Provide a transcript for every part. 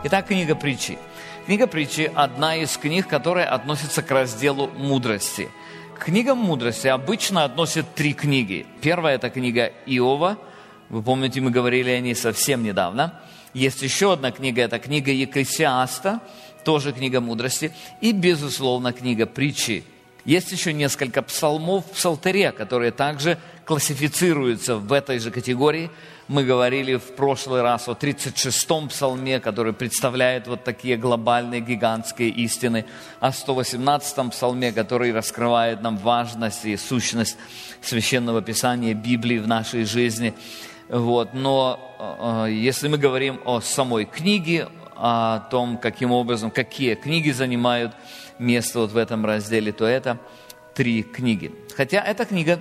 Итак, книга притчи. Книга притчи – одна из книг, которая относится к разделу мудрости. К книгам мудрости обычно относят три книги. Первая – это книга Иова. Вы помните, мы говорили о ней совсем недавно. Есть еще одна книга – это книга Екклесиаста, тоже книга мудрости. И, безусловно, книга притчи. Есть еще несколько псалмов в Псалтере, которые также классифицируются в этой же категории. Мы говорили в прошлый раз о 36-м псалме, который представляет вот такие глобальные, гигантские истины, о 118-м псалме, который раскрывает нам важность и сущность Священного Писания, Библии в нашей жизни. Вот. Но если мы говорим о самой книге, о том, каким образом, какие книги занимают место вот в этом разделе, то это три книги. Хотя эта книга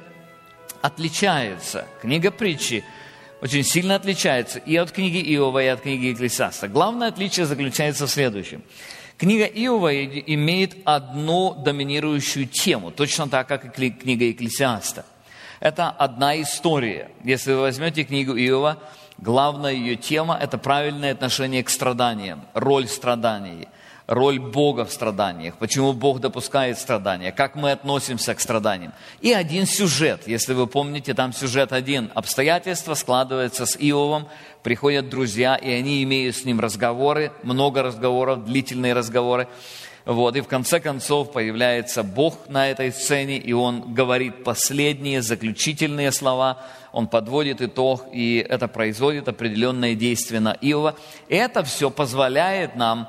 отличается, книга притчи очень сильно отличается и от книги Иова, и от книги Екклесиаста. Главное отличие заключается в следующем. Книга Иова имеет одну доминирующую тему, точно так, как и книга Екклесиаста. Это одна история. Если вы возьмете книгу Иова, главная ее тема – это правильное отношение к страданиям, роль страданий, роль Бога в страданиях, почему Бог допускает страдания, как мы относимся к страданиям. И один сюжет, если вы помните, там сюжет один. Обстоятельства складываются с Иовом, приходят друзья, и они имеют с ним разговоры, много разговоров, длительные разговоры. Вот, и в конце концов появляется Бог на этой сцене, и Он говорит последние, заключительные слова, Он подводит итог, и это производит определенное действие на Иова. И это все позволяет нам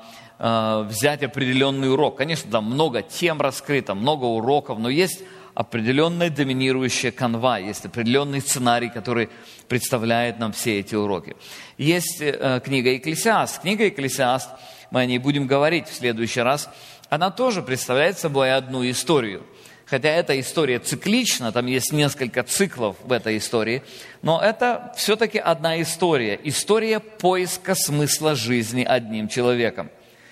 взять определенный урок. Конечно, там много тем раскрыто, много уроков, но есть определенная доминирующая канва, есть определенный сценарий, который представляет нам все эти уроки. Есть книга Екклесиаст. Книга Екклесиаст, мы о ней будем говорить в следующий раз, она тоже представляет собой одну историю. Хотя эта история циклична, там есть несколько циклов в этой истории, но это все-таки одна история. История поиска смысла жизни одним человеком.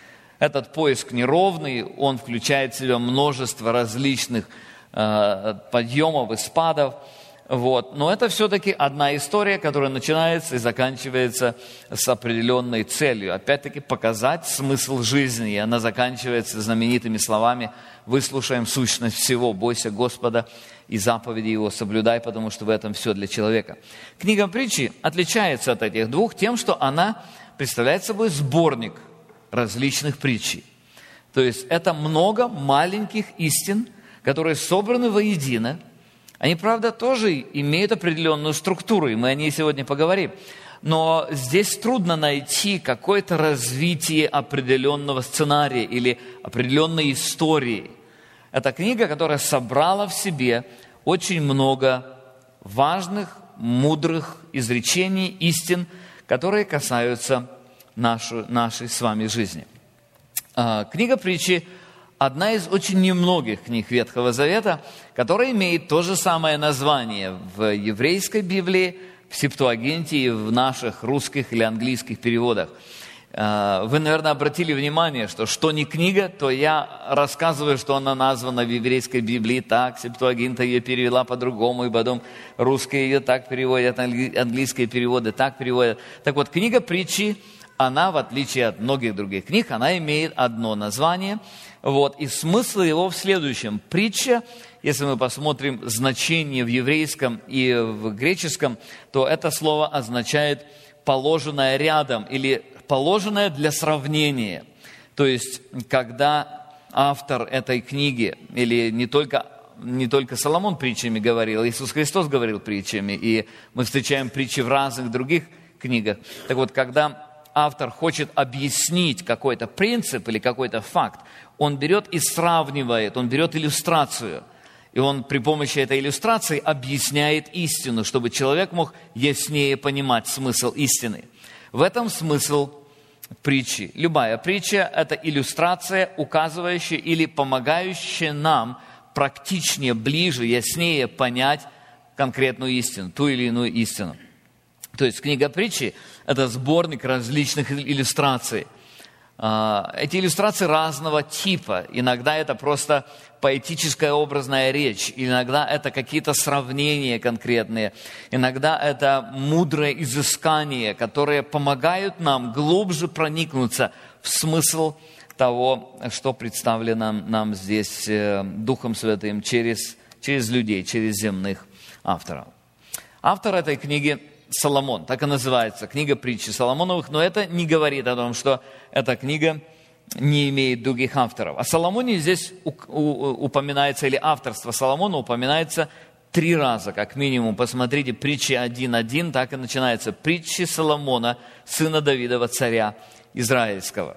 Этот поиск неровный, он включает в себя множество различных подъемов и спадов. Вот. Но это все-таки одна история, которая начинается и заканчивается с определенной целью. Опять-таки показать смысл жизни. И она заканчивается знаменитыми словами: «Выслушаем сущность всего, бойся Господа и заповеди Его соблюдай, потому что в этом все для человека». Книга притчи отличается от этих двух тем, что она представляет собой сборник различных притчей. То есть это много маленьких истин, которые собраны воедино. Они, правда, тоже имеют определенную структуру, и мы о ней сегодня поговорим. Но здесь трудно найти какое-то развитие определенного сценария или определенной истории. Это книга, которая собрала в себе очень много важных, мудрых изречений, истин, которые касаются нашей с вами жизни. Книга притчи – одна из очень немногих книг Ветхого Завета, которая имеет то же самое название в еврейской Библии, в Септуагинте и в наших русских или английских переводах. Вы, наверное, обратили внимание, что не книга, то я рассказываю, что она названа в еврейской Библии так, Септуагинта ее перевела по-другому, и потом русские ее так переводят, английские переводы так переводят. Так вот, книга притчи, она, в отличие от многих других книг, она имеет одно название. Вот, и смысл его в следующем. Притча, если мы посмотрим значение в еврейском и в греческом, то это слово означает «положенное рядом» или «положенное для сравнения». То есть, когда автор этой книги, или не только Соломон притчами говорил, Иисус Христос говорил притчами, и мы встречаем притчи в разных других книгах. Так вот, когда автор хочет объяснить какой-то принцип или какой-то факт, он берет и сравнивает, он берет иллюстрацию. И он при помощи этой иллюстрации объясняет истину, чтобы человек мог яснее понимать смысл истины. В этом смысл притчи. Любая притча – это иллюстрация, указывающая или помогающая нам практичнее, ближе, яснее понять конкретную истину, ту или иную истину. То есть книга притчи – это сборник различных иллюстраций. Эти иллюстрации разного типа. Иногда это просто поэтическая образная речь, иногда это какие-то сравнения конкретные, иногда это мудрое изыскание, которые помогают нам глубже проникнуться в смысл того, что представлено нам здесь Духом Святым через людей, через земных авторов. Автор этой книги Соломон, так и называется, книга притчи Соломоновых, но это не говорит о том, что эта книга не имеет других авторов. О Соломоне здесь упоминается, или авторство Соломона упоминается 3 раза, как минимум. Посмотрите, притчи 1.1, так и начинается. Притчи Соломона, сына Давидова, царя Израильского.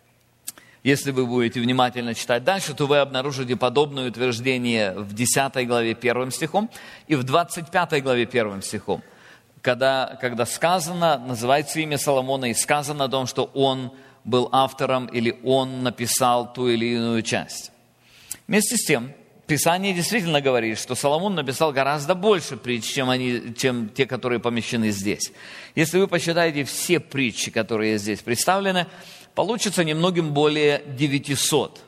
Если вы будете внимательно читать дальше, то вы обнаружите подобное утверждение в 10 главе 1 стихом и в 25 главе 1 стихом. Когда сказано, называется имя Соломона, и сказано о том, что он был автором или он написал ту или иную часть. Вместе с тем, Писание действительно говорит, что Соломон написал гораздо больше притч, чем те, которые помещены здесь. Если вы посчитаете все притчи, которые здесь представлены, получится немногим более 900.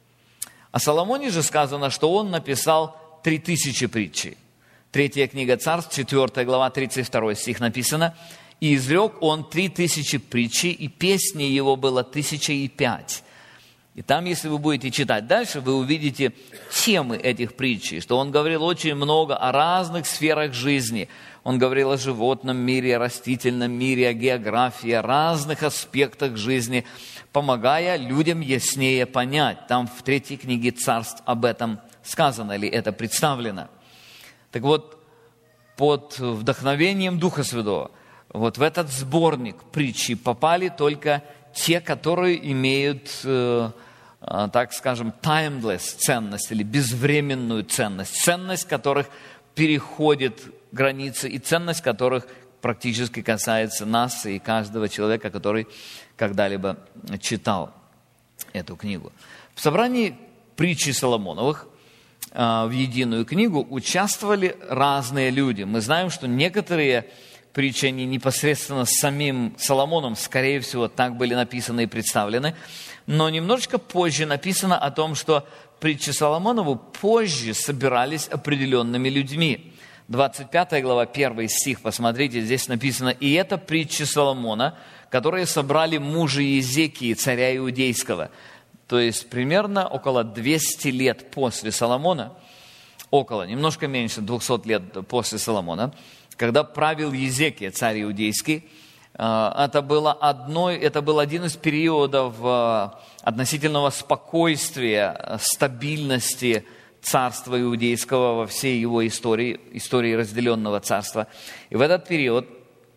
О Соломоне же сказано, что он написал 3000 притчей. 3 книга Царств, 4 глава, 32 стих написано: «И изрек он 3000 притчей, и песни его было 1005». И там, если вы будете читать дальше, вы увидите темы этих притчей, что он говорил очень много о разных сферах жизни. Он говорил о животном мире, о растительном мире, о географии, о разных аспектах жизни, помогая людям яснее понять. Там в 3 книге Царств об этом сказано, или это представлено. Так вот, под вдохновением Духа Святого, вот в этот сборник притчи попали только те, которые имеют, так скажем, timeless ценность или безвременную ценность. Ценность которых переходит границы и ценность которых практически касается нас и каждого человека, который когда-либо читал эту книгу. В собрании притчи Соломоновых в единую книгу участвовали разные люди. Мы знаем, что некоторые притчи, они непосредственно с самим Соломоном, скорее всего, так были написаны и представлены, но немножечко позже написано о том, что притчи Соломонову позже собирались определенными людьми. 25 глава, 1 стих, посмотрите, здесь написано: «И это притчи Соломона, которые собрали мужи Иезекии, царя Иудейского». То есть примерно около 200 лет после Соломона, немножко меньше 200 лет после Соломона, когда правил Иезекия, царь Иудейский, это был один из периодов относительного спокойствия, стабильности царства Иудейского во всей его истории разделенного царства. И в этот период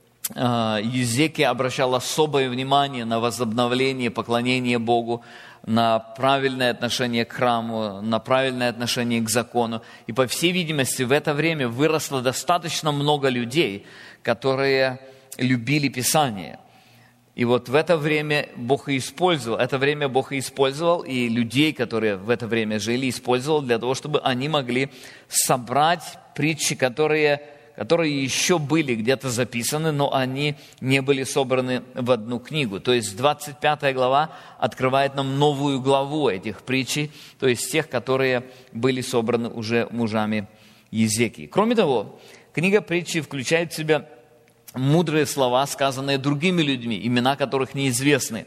Иезекия обращал особое внимание на возобновление поклонения Богу, на правильное отношение к храму, на правильное отношение к закону. И, по всей видимости, в это время выросло достаточно много людей, которые любили Писание. И вот в это время Бог и использовал, и людей, которые в это время жили, использовал для того, чтобы они могли собрать притчи, которые еще были где-то записаны, но они не были собраны в одну книгу. То есть 25 глава открывает нам новую главу этих притчей, то есть тех, которые были собраны уже мужами Иезекии. Кроме того, книга притчи включает в себя мудрые слова, сказанные другими людьми, имена которых неизвестны.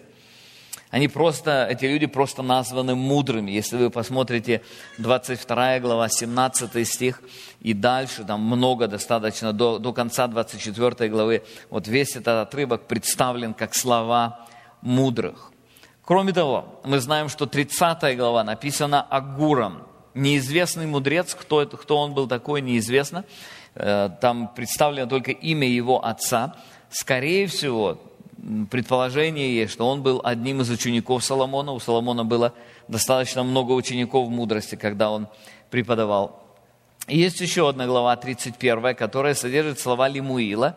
Эти люди просто названы мудрыми. Если вы посмотрите 22 глава, 17 стих и дальше, там много достаточно, до конца 24 главы, вот весь этот отрывок представлен как слова мудрых. Кроме того, мы знаем, что 30 глава написана Агуром. Неизвестный мудрец, кто он был такой, неизвестно. Там представлено только имя его отца. Скорее всего, предположение есть, что он был одним из учеников Соломона. У Соломона было достаточно много учеников мудрости, когда он преподавал. И есть еще одна глава, 31, которая содержит слова Лемуила,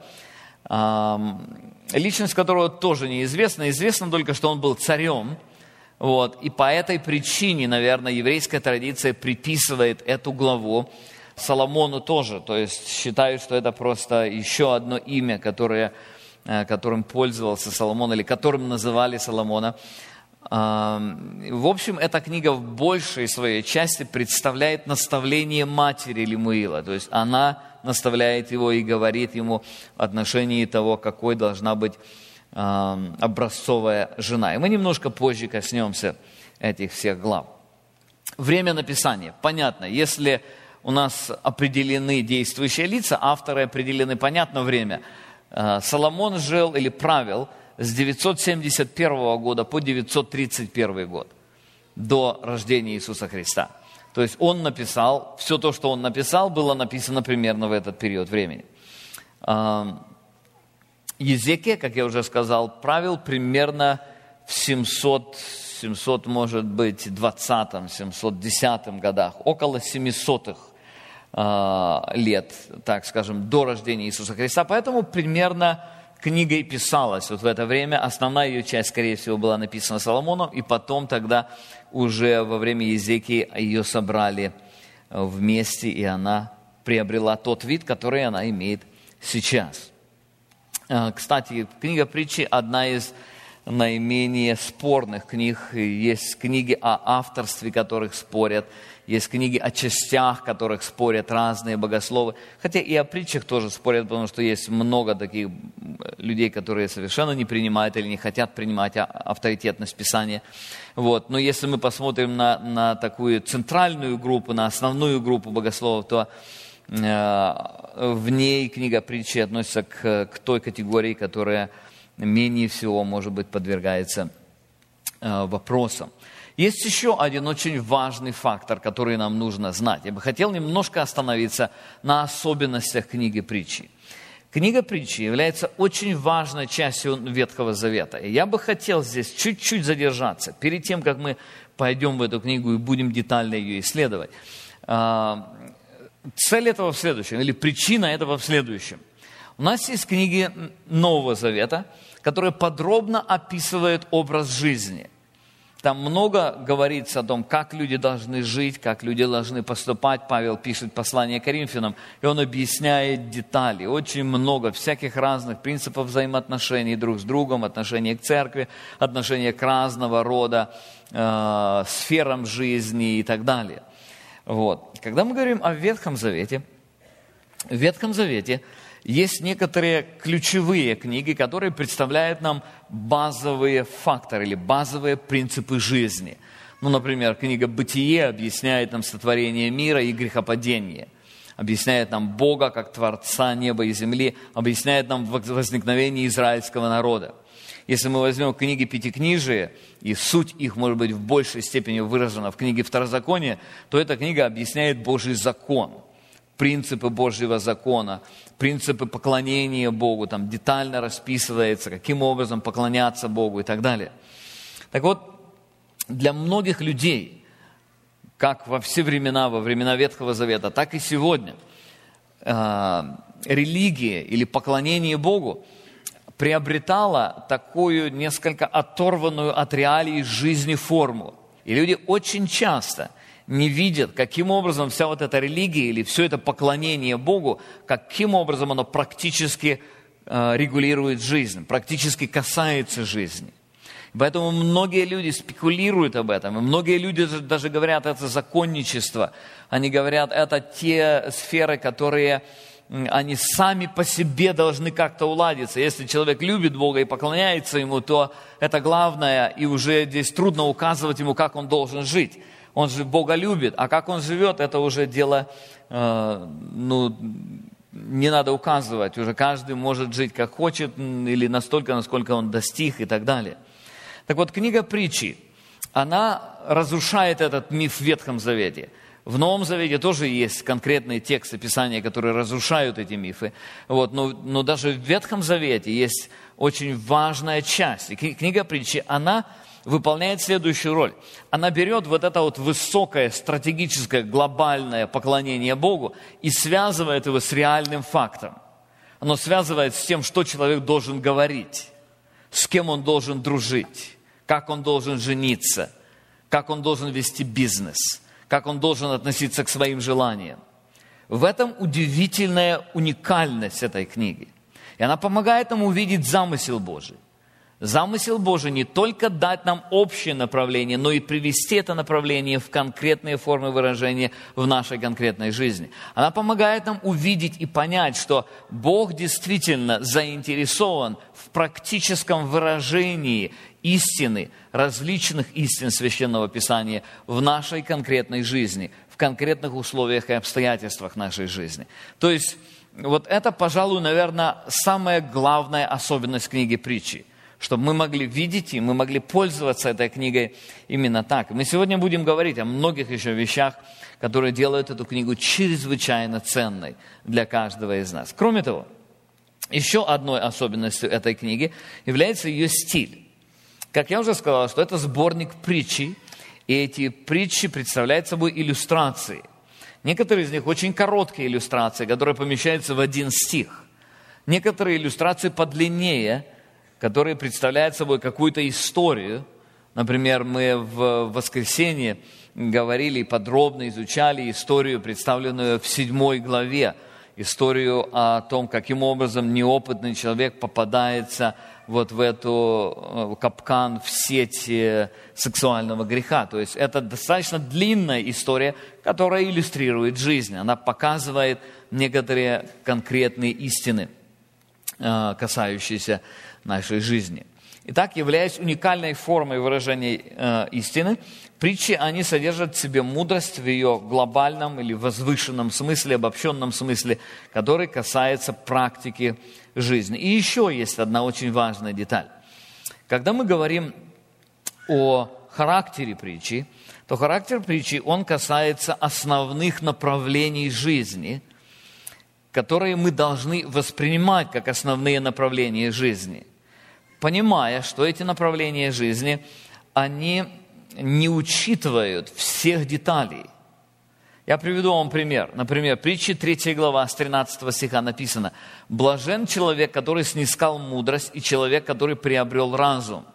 личность которого тоже неизвестна. Известно только, что он был царем. Вот. И по этой причине, наверное, еврейская традиция приписывает эту главу Соломону тоже. То есть считают, что это просто еще одно имя, которым пользовался Соломон, или которым называли Соломона. В общем, эта книга в большей своей части представляет наставление матери Лемуила. То есть она наставляет его и говорит ему в отношении того, какой должна быть образцовая жена. И мы немножко позже коснемся этих всех глав. Время написания. Понятно, если у нас определены действующие лица, авторы определены, понятно, время. Соломон жил или правил с 971 года по 931 год, до рождения Иисуса Христа. То есть он написал, все то, что он написал, было написано примерно в этот период времени. Езекия, как я уже сказал, правил примерно в 700, может быть, 20-м, 710-м годах, около 700-х лет, так скажем, до рождения Иисуса Христа. Поэтому примерно книга и писалась вот в это время. Основная ее часть, скорее всего, была написана Соломоном, и потом тогда уже во время Езекии ее собрали вместе, и она приобрела тот вид, который она имеет сейчас. Кстати, книга Притчи – одна из наименее спорных книг. Есть книги о авторстве, которых спорят. Есть книги о частях, которых спорят разные богословы. Хотя и о притчах тоже спорят, потому что есть много таких людей, которые совершенно не принимают или не хотят принимать авторитетность Писания. Вот. Но если мы посмотрим на такую центральную группу, на основную группу богословов, то в ней книга Притчи относится к той категории, которая менее всего, может быть, подвергается вопросам. Есть еще один очень важный фактор, который нам нужно знать. Я бы хотел немножко остановиться на особенностях книги Притчи. Книга Притчи является очень важной частью Ветхого Завета. И я бы хотел здесь чуть-чуть задержаться, перед тем, как мы пойдем в эту книгу и будем детально ее исследовать. Цель этого в следующем, или причина этого в следующем. У нас есть книги Нового Завета, которые подробно описывают образ жизни. Там много говорится о том, как люди должны жить, как люди должны поступать. Павел пишет послание Коринфянам, и он объясняет детали. Очень много всяких разных принципов взаимоотношений друг с другом, отношения к церкви, отношения к разного рода сферам жизни и так далее. Вот. Когда мы говорим о Ветхом Завете, в Ветхом Завете есть некоторые ключевые книги, которые представляют нам базовые факторы или базовые принципы жизни. Ну, например, книга «Бытие» объясняет нам сотворение мира и грехопадение, объясняет нам Бога как Творца неба и земли, объясняет нам возникновение израильского народа. Если мы возьмем книги Пятикнижия, и суть их, может быть, в большей степени выражена в книге Второзакония, то эта книга объясняет Божий закон, принципы Божьего закона, принципы поклонения Богу, там детально расписывается, каким образом поклоняться Богу и так далее. Так вот, для многих людей, как во все времена, во времена Ветхого Завета, так и сегодня, религия или поклонение Богу приобретала такую несколько оторванную от реалий жизни форму. И люди очень часто не видят, каким образом вся вот эта религия или все это поклонение Богу, каким образом оно практически регулирует жизнь, практически касается жизни. Поэтому многие люди спекулируют об этом, и многие люди даже говорят, это законничество. Они говорят, это те сферы, которые они сами по себе должны как-то уладиться. Если человек любит Бога и поклоняется Ему, то это главное, и уже здесь трудно указывать Ему, как он должен жить. Он же Бога любит, а как он живет, это уже дело, не надо указывать. Уже каждый может жить как хочет, или настолько, насколько он достиг и так далее. Так вот, книга Притчи, она разрушает этот миф в Ветхом Завете. В Новом Завете тоже есть конкретные тексты Писания, которые разрушают эти мифы. Вот, но даже в Ветхом Завете есть очень важная часть. И книга Притчи, она выполняет следующую роль. Она берет вот это вот высокое, стратегическое, глобальное поклонение Богу и связывает его с реальным фактом. Оно связывает с тем, что человек должен говорить, с кем он должен дружить, как он должен жениться, как он должен вести бизнес, как он должен относиться к своим желаниям. В этом удивительная уникальность этой книги. И она помогает нам увидеть замысел Божий. Замысел Божий не только дать нам общее направление, но и привести это направление в конкретные формы выражения в нашей конкретной жизни. Она помогает нам увидеть и понять, что Бог действительно заинтересован в практическом выражении истины, различных истин Священного Писания в нашей конкретной жизни, в конкретных условиях и обстоятельствах нашей жизни. То есть, вот это, пожалуй, наверное, самая главная особенность книги Притчи, чтобы мы могли видеть и мы могли пользоваться этой книгой именно так. Мы сегодня будем говорить о многих еще вещах, которые делают эту книгу чрезвычайно ценной для каждого из нас. Кроме того, еще одной особенностью этой книги является ее стиль. Как я уже сказал, что это сборник притчей, и эти притчи представляют собой иллюстрации. Некоторые из них очень короткие иллюстрации, которые помещаются в один стих. Некоторые иллюстрации подлиннее, которые представляют собой какую-то историю. Например, мы в воскресенье говорили и подробно изучали историю, представленную в 7 главе. Историю о том, каким образом неопытный человек попадается вот в эту капкан, в сеть сексуального греха. То есть это достаточно длинная история, которая иллюстрирует жизнь. Она показывает некоторые конкретные истины, касающиеся нашей жизни. Итак, являясь уникальной формой выражения истины, притчи, они содержат в себе мудрость в ее глобальном или возвышенном смысле, обобщенном смысле, который касается практики жизни. И еще есть одна очень важная деталь. Когда мы говорим о характере притчи, то характер притчи, он касается основных направлений жизни, которые мы должны воспринимать как основные направления жизни, понимая, что эти направления жизни, они не учитывают всех деталей. Я приведу вам пример. Например, притчи 3 глава, с 13 стиха написано: «Блажен человек, который снискал мудрость, и человек, который приобрел разум».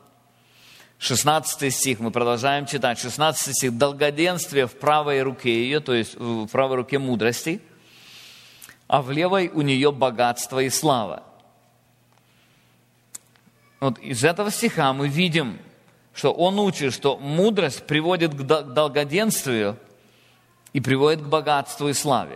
16 стих, мы продолжаем читать. 16 стих: «Долгоденствие в правой руке ее», то есть в правой руке мудрости, «а в левой у нее богатство и слава». Вот из этого стиха мы видим, что он учит, что мудрость приводит к долгоденствию и приводит к богатству и славе.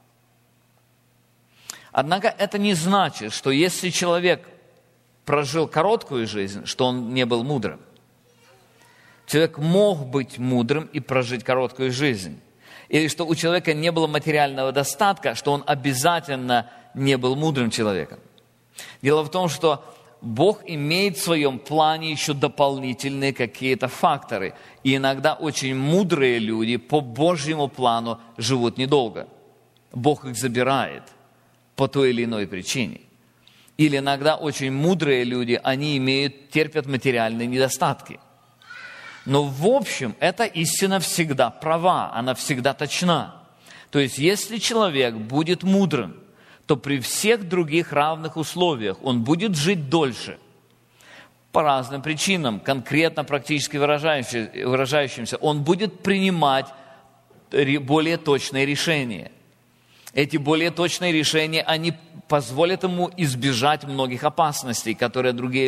Однако это не значит, что если человек прожил короткую жизнь, что он не был мудрым. Человек мог быть мудрым и прожить короткую жизнь. Или что у человека не было материального достатка, что он обязательно не был мудрым человеком. Дело в том, что Бог имеет в своем плане еще дополнительные какие-то факторы. И иногда очень мудрые люди по Божьему плану живут недолго. Бог их забирает по той или иной причине. Или иногда очень мудрые люди, они терпят материальные недостатки. Но в общем, эта истина всегда права, она всегда точна. То есть, если человек будет мудрым, то при всех других равных условиях он будет жить дольше. По разным причинам, конкретно практически выражающимся, он будет принимать более точные решения. Эти более точные решения, они позволят ему избежать многих опасностей, в которые другие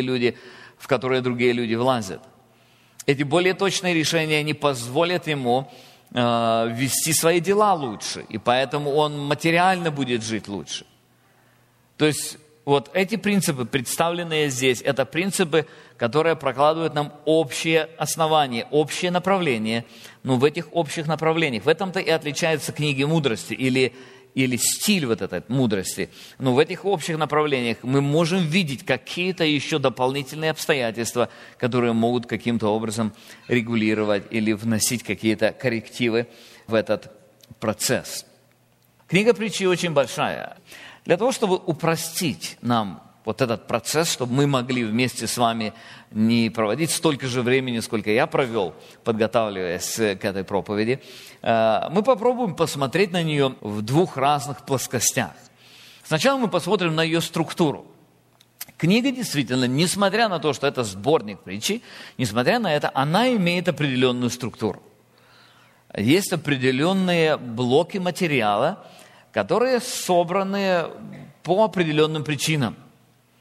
люди влазят. Эти более точные решения, они позволят ему вести свои дела лучше, и поэтому он материально будет жить лучше. То есть вот эти принципы, представленные здесь, это принципы, которые прокладывают нам общее основание, общее направление. Но в этих общих направлениях, в этом-то и отличаются книги мудрости или стиль вот этой мудрости. Но в этих общих направлениях мы можем видеть какие-то еще дополнительные обстоятельства, которые могут каким-то образом регулировать или вносить какие-то коррективы в этот процесс. Книга притчи очень большая. Для того, чтобы упростить нам вот этот процесс, чтобы мы могли вместе с вами не проводить столько же времени, сколько я провел, подготавливаясь к этой проповеди, мы попробуем посмотреть на нее в двух разных плоскостях. Сначала мы посмотрим на ее структуру. Книга действительно, несмотря на то, что это сборник притчи, несмотря на это, она имеет определенную структуру. Есть определенные блоки материала, которые собраны по определенным причинам.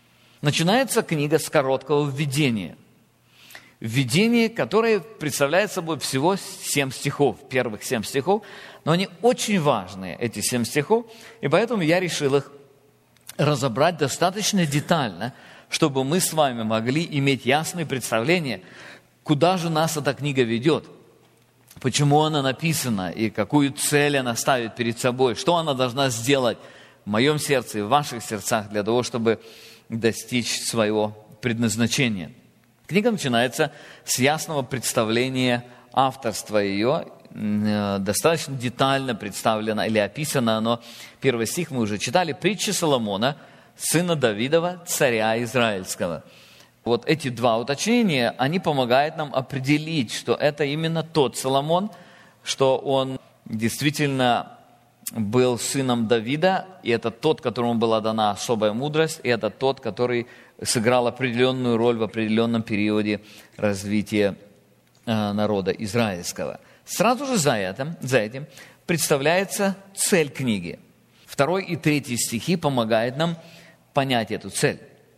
Начинается книга с короткого введения. Введение, которое представляет собой всего 7 стихов, первых 7 стихов, но они очень важные, эти 7 стихов, и поэтому я решил их разобрать достаточно детально, чтобы мы с вами могли иметь ясное представление, куда же нас эта книга ведет, почему она написана и какую цель она ставит перед собой, что она должна сделать в моем сердце и в ваших сердцах для того, чтобы достичь своего предназначения. Книга начинается с ясного представления авторства ее, достаточно детально представлено или описано оно. Первый стих мы уже читали. «Притчи Соломона, сына Давидова, царя Израильского». Вот эти два уточнения, они помогают нам определить, что это именно тот Соломон, что он действительно был сыном Давида, и это тот, которому была дана особая мудрость, и это тот, который сыграл определенную роль в определенном периоде развития народа израильского. Сразу же за этим представляется цель книги. 2 и 3 стихи помогают нам понять эту цель.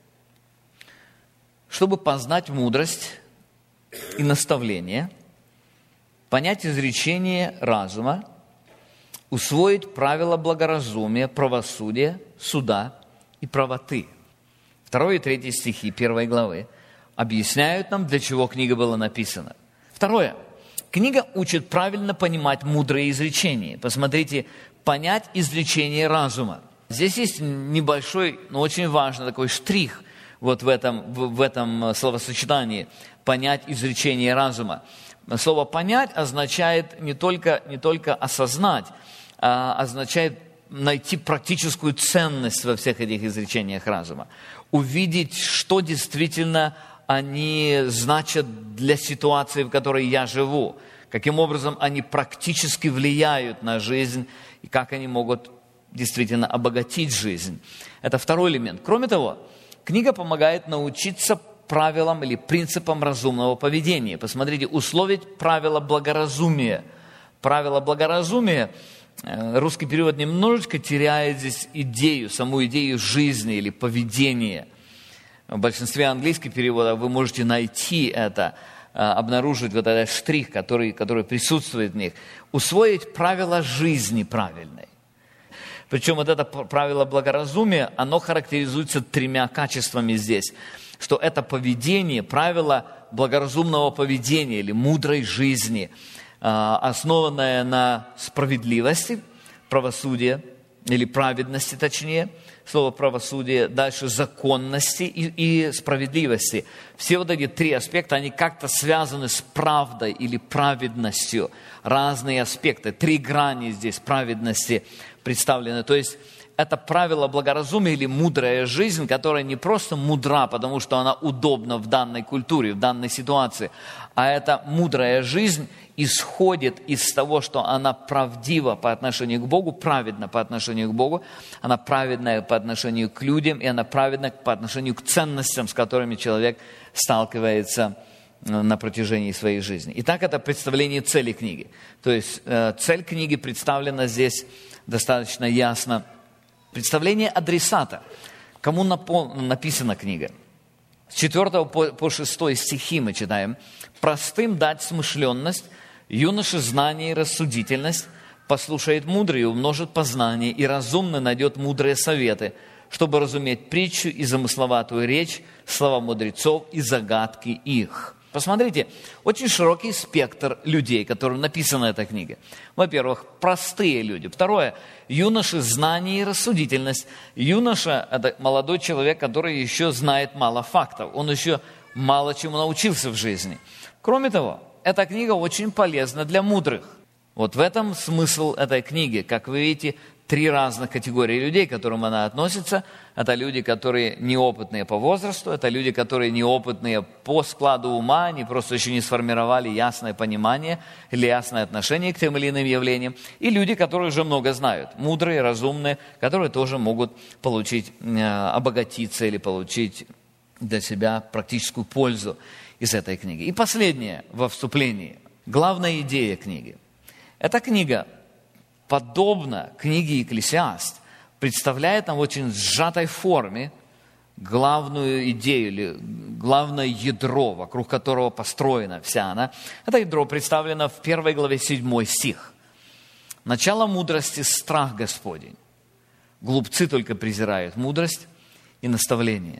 Чтобы познать мудрость и наставление, понять изречение разума, усвоить правила благоразумия, правосудия, суда и правоты. 2 и 3 стихи 1 главы объясняют нам, для чего книга была написана. Второе. Книга учит правильно понимать мудрые изречения. Посмотрите, понять изречение разума. Здесь есть небольшой, но очень важный такой штрих вот в этом словосочетании «понять изречение разума». Слово «понять» означает не только осознать, а означает найти практическую ценность во всех этих изречениях разума. Увидеть, что действительно они значат для ситуации, в которой я живу. Каким образом они практически влияют на жизнь и как они могут действительно обогатить жизнь. Это второй элемент. Кроме того, книга помогает научиться правилам или принципам разумного поведения. Посмотрите, условить правила благоразумия. Правила благоразумия, русский перевод немножечко теряет здесь саму идею жизни или поведения. В большинстве английских переводов вы можете найти это, обнаружить вот этот штрих, который присутствует в них. Усвоить правила жизни правильной. Причем вот это правило благоразумия, оно характеризуется 3 качествами здесь. Что это поведение, правило благоразумного поведения или мудрой жизни, основанное на справедливости, правосудии или праведности точнее, слово правосудие, дальше законности и справедливости. Все вот эти 3 аспекта, они как-то связаны с правдой или праведностью. Разные аспекты, 3 грани здесь праведности представлены. То есть это правило благоразумия или мудрая жизнь, которая не просто мудра, потому что она удобна в данной культуре, в данной ситуации, а эта мудрая жизнь исходит из того, что она правдива по отношению к Богу, праведна по отношению к Богу, она праведная по отношению к людям, и она праведна по отношению к ценностям, с которыми человек сталкивается на протяжении своей жизни. Итак, это представление цели книги. То есть цель книги представлена здесь достаточно ясно. Представление адресата. Кому написана книга? С 4 по 6 стихи мы читаем. «Простым дать смышленность, юноше знание и рассудительность, послушает мудрый и умножит познание, и разумный найдет мудрые советы, чтобы разуметь притчу и замысловатую речь, слова мудрецов и загадки их». Посмотрите, очень широкий спектр людей, которым написана эта книга. Во-первых, простые люди. Второе, юноши знание и рассудительность. Юноша – это молодой человек, который еще знает мало фактов. Он еще мало чему научился в жизни. Кроме того, эта книга очень полезна для мудрых. Вот в этом смысл этой книги. Как вы видите, 3 разных категории людей, к которым она относится. Это люди, которые неопытные по возрасту, это люди, которые неопытные по складу ума, они просто еще не сформировали ясное понимание или ясное отношение к тем или иным явлениям. И люди, которые уже много знают, мудрые, разумные, которые тоже могут обогатиться или получить для себя практическую пользу из этой книги. И последнее во вступлении, главная идея книги. Эта книга, подобно книге «Екклесиаст», представляет нам в очень сжатой форме главную идею или главное ядро, вокруг которого построена вся она. Это ядро представлено в 1 главе 7 стих. «Начало мудрости – страх Господень. Глупцы только презирают мудрость и наставление».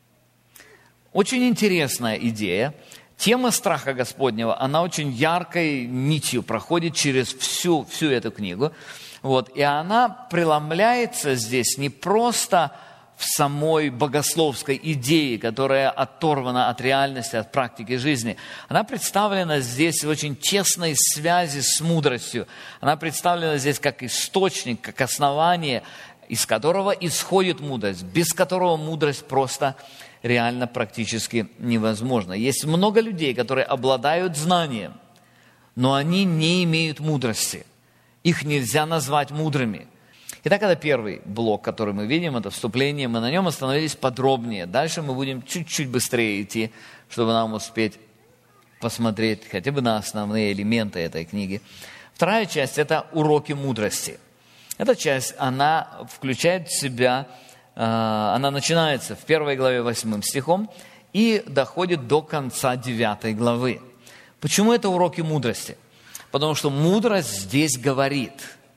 Очень интересная идея. Тема страха Господнего, она очень яркой нитью проходит через всю эту книгу. И она преломляется здесь не просто в самой богословской идее, которая оторвана от реальности, от практики жизни. Она представлена здесь в очень тесной связи с мудростью. Она представлена здесь как источник, как основание, из которого исходит мудрость, без которого мудрость просто реально практически невозможна. Есть много людей, которые обладают знанием, но они не имеют мудрости. Их нельзя назвать мудрыми. Итак, это первый блок, который мы видим, это вступление. Мы на нем остановились подробнее. Дальше мы будем чуть-чуть быстрее идти, чтобы нам успеть посмотреть хотя бы на основные элементы этой книги. Вторая часть – это уроки мудрости. Эта часть, она включает в себя, она начинается в 1 главе 8 стихом и доходит до конца 9 главы. Почему это уроки мудрости? Потому что мудрость здесь говорит.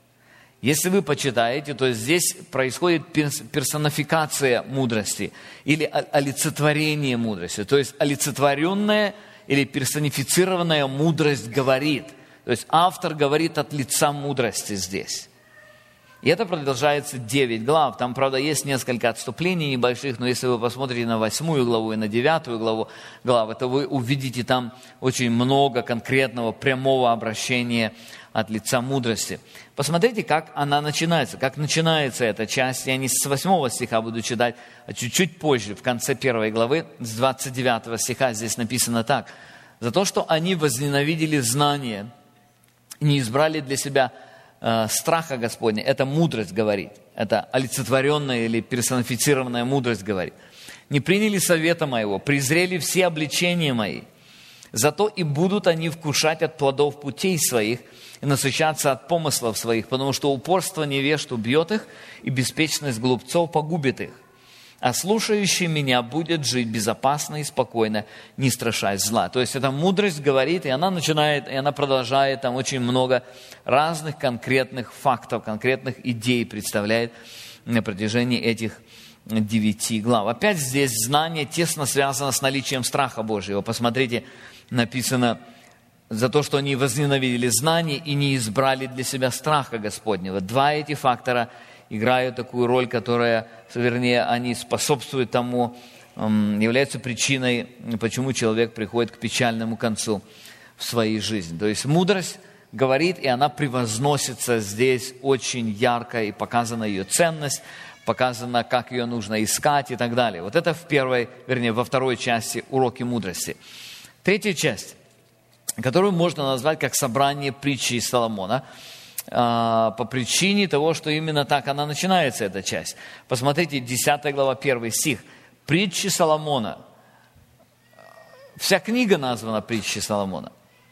Если вы почитаете, то здесь происходит персонификация мудрости или олицетворение мудрости. То есть олицетворенная или персонифицированная мудрость говорит. То есть автор говорит от лица мудрости здесь. И это продолжается 9 глав. Там, правда, есть несколько отступлений небольших, но если вы посмотрите на 8 главу и на 9 главу, то вы увидите там очень много конкретного прямого обращения от лица мудрости. Посмотрите, как она начинается, как начинается эта часть. Я не с 8 стиха буду читать, а чуть-чуть позже, в конце 1 главы, с 29 стиха здесь написано так. «За то, что они возненавидели знание, не избрали для себя страха Господня». Это мудрость говорит, это олицетворенная или персонифицированная мудрость говорит. «Не приняли совета моего, презрели все обличения мои. Зато и будут они вкушать от плодов путей своих и насыщаться от помыслов своих, потому что упорство невежд убьет их, и беспечность глупцов погубит их. А слушающий меня будет жить безопасно и спокойно, не страшась зла». То есть эта мудрость говорит, и она начинает, и она продолжает, там очень много разных конкретных фактов, конкретных идей представляет на протяжении этих 9 глав. Опять здесь знание тесно связано с наличием страха Божьего. Посмотрите, написано: «За то, что они возненавидели знание и не избрали для себя страха Господнего». Два эти фактора играют такую роль, которая, вернее, они способствуют тому, являются причиной, почему человек приходит к печальному концу в своей жизни. То есть мудрость говорит, и она превозносится здесь очень ярко, и показана ее ценность, показано, как ее нужно искать и так далее. Вот это во второй части уроки мудрости. Третья часть, которую можно назвать как собрание притчи Соломона, по причине того, что именно так она начинается, эта часть. Посмотрите, 10 глава, 1 стих. Притчи Соломона. Вся книга названа притчи Соломона.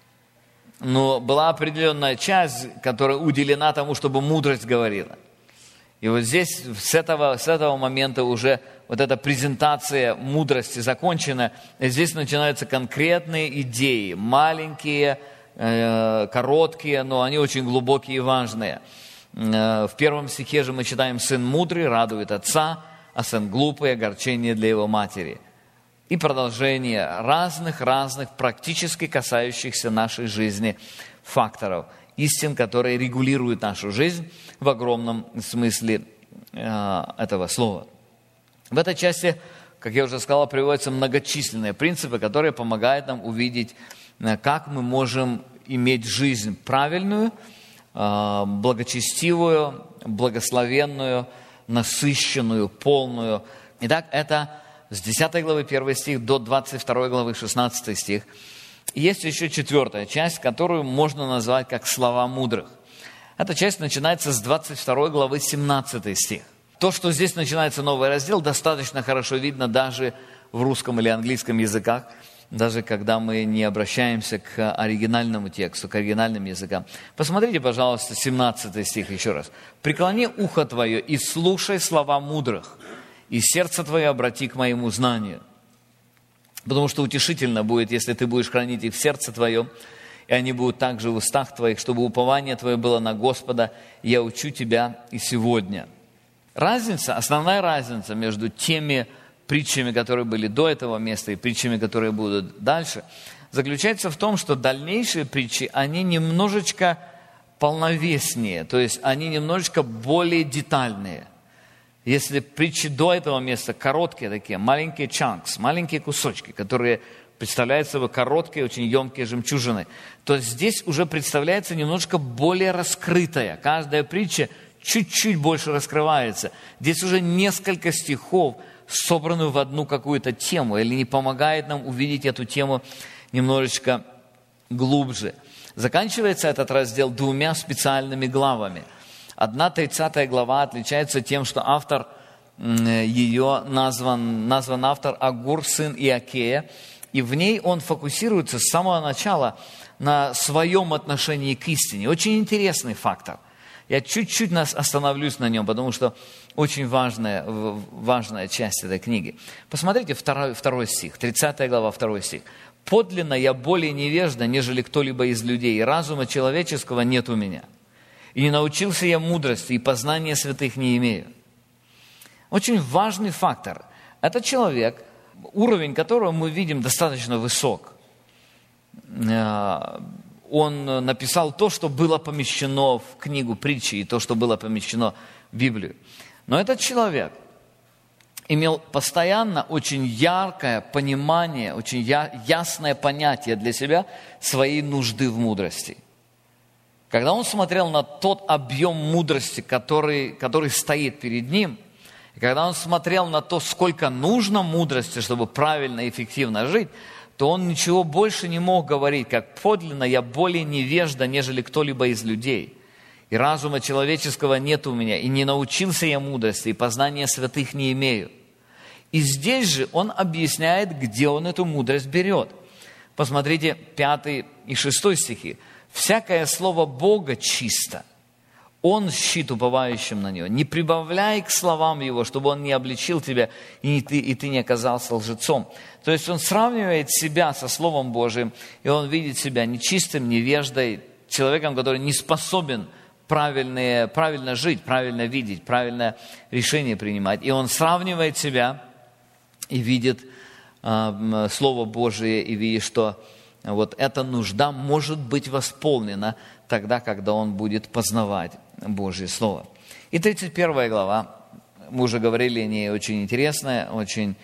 Но была определенная часть, которая уделена тому, чтобы мудрость говорила. И вот здесь, с этого момента уже вот эта презентация мудрости закончена. И здесь начинаются конкретные идеи, маленькие, короткие, но они очень глубокие и важные. В 1 стихе же мы читаем: «Сын мудрый радует отца, а сын глупый — огорчение для его матери». И продолжение разных практически касающихся нашей жизни факторов, истин, которые регулируют нашу жизнь в огромном смысле этого слова. В этой части, как я уже сказал, приводятся многочисленные принципы, которые помогают нам увидеть, как мы можем иметь жизнь правильную, благочестивую, благословенную, насыщенную, полную. Итак, это с 10 главы 1 стих до 22 главы 16 стих. Есть еще 4 часть, которую можно назвать как слова мудрых. Эта часть начинается с 22 главы 17 стих. То, что здесь начинается новый раздел, достаточно хорошо видно даже в русском или английском языках, даже когда мы не обращаемся к оригинальному тексту, к оригинальным языкам. Посмотрите, пожалуйста, 17 стих еще раз. «Преклони ухо твое и слушай слова мудрых, и сердце твое обрати к моему знанию. Потому что утешительно будет, если ты будешь хранить их в сердце твоем, и они будут также в устах твоих, чтобы упование твое было на Господа, и я учу тебя и сегодня». Основная разница между теми притчами, которые были до этого места, и притчами, которые будут дальше, заключается в том, что дальнейшие притчи, они немножечко полновеснее, то есть они немножечко более детальные. Если притчи до этого места короткие такие, маленькие chunks, маленькие кусочки, которые представляют собой короткие, очень емкие жемчужины, то здесь уже представляется немножко более раскрытая. Каждая притча чуть-чуть больше раскрывается. Здесь уже несколько стихов собраны в одну какую-то тему, или не помогает нам увидеть эту тему немножечко глубже. Заканчивается этот раздел 2 специальными главами. 1:30 глава отличается тем, что автор ее назван автор Агур, сын Иакея, и в ней он фокусируется с самого начала на своем отношении к истине. Очень интересный фактор. Я чуть-чуть остановлюсь на нем, потому что очень важная часть этой книги. Посмотрите второй стих, 30 глава, 2 стих. «Подлинно я более невежда, нежели кто-либо из людей, и разума человеческого нет у меня. И не научился я мудрости, и познания святых не имею». Очень важный фактор. Это человек, уровень которого мы видим достаточно высок. Он написал то, что было помещено в книгу притчи, и то, что было помещено в Библию. Но этот человек имел постоянно очень яркое понимание, очень ясное понятие для себя своей нужды в мудрости. Когда он смотрел на тот объем мудрости, который стоит перед ним, и когда он смотрел на то, сколько нужно мудрости, чтобы правильно и эффективно жить, то он ничего больше не мог говорить, как «подлинно я более невежда, нежели кто-либо из людей. И разума человеческого нет у меня, и не научился я мудрости, и познания святых не имею». И здесь же он объясняет, где он эту мудрость берет. Посмотрите 5 и 6 стихи. «Всякое слово Бога чисто, Он щит уповающим на Него. Не прибавляй к словам Его, чтобы Он не обличил тебя, и ты не оказался лжецом». То есть он сравнивает себя со Словом Божиим, и он видит себя нечистым, невеждой, человеком, который не способен правильно жить, правильно видеть, правильное решение принимать. И он сравнивает себя и видит Слово Божие, и видит, что вот эта нужда может быть восполнена тогда, когда он будет познавать Божье Слово. И 31 глава, мы уже говорили о ней, очень интересная, очень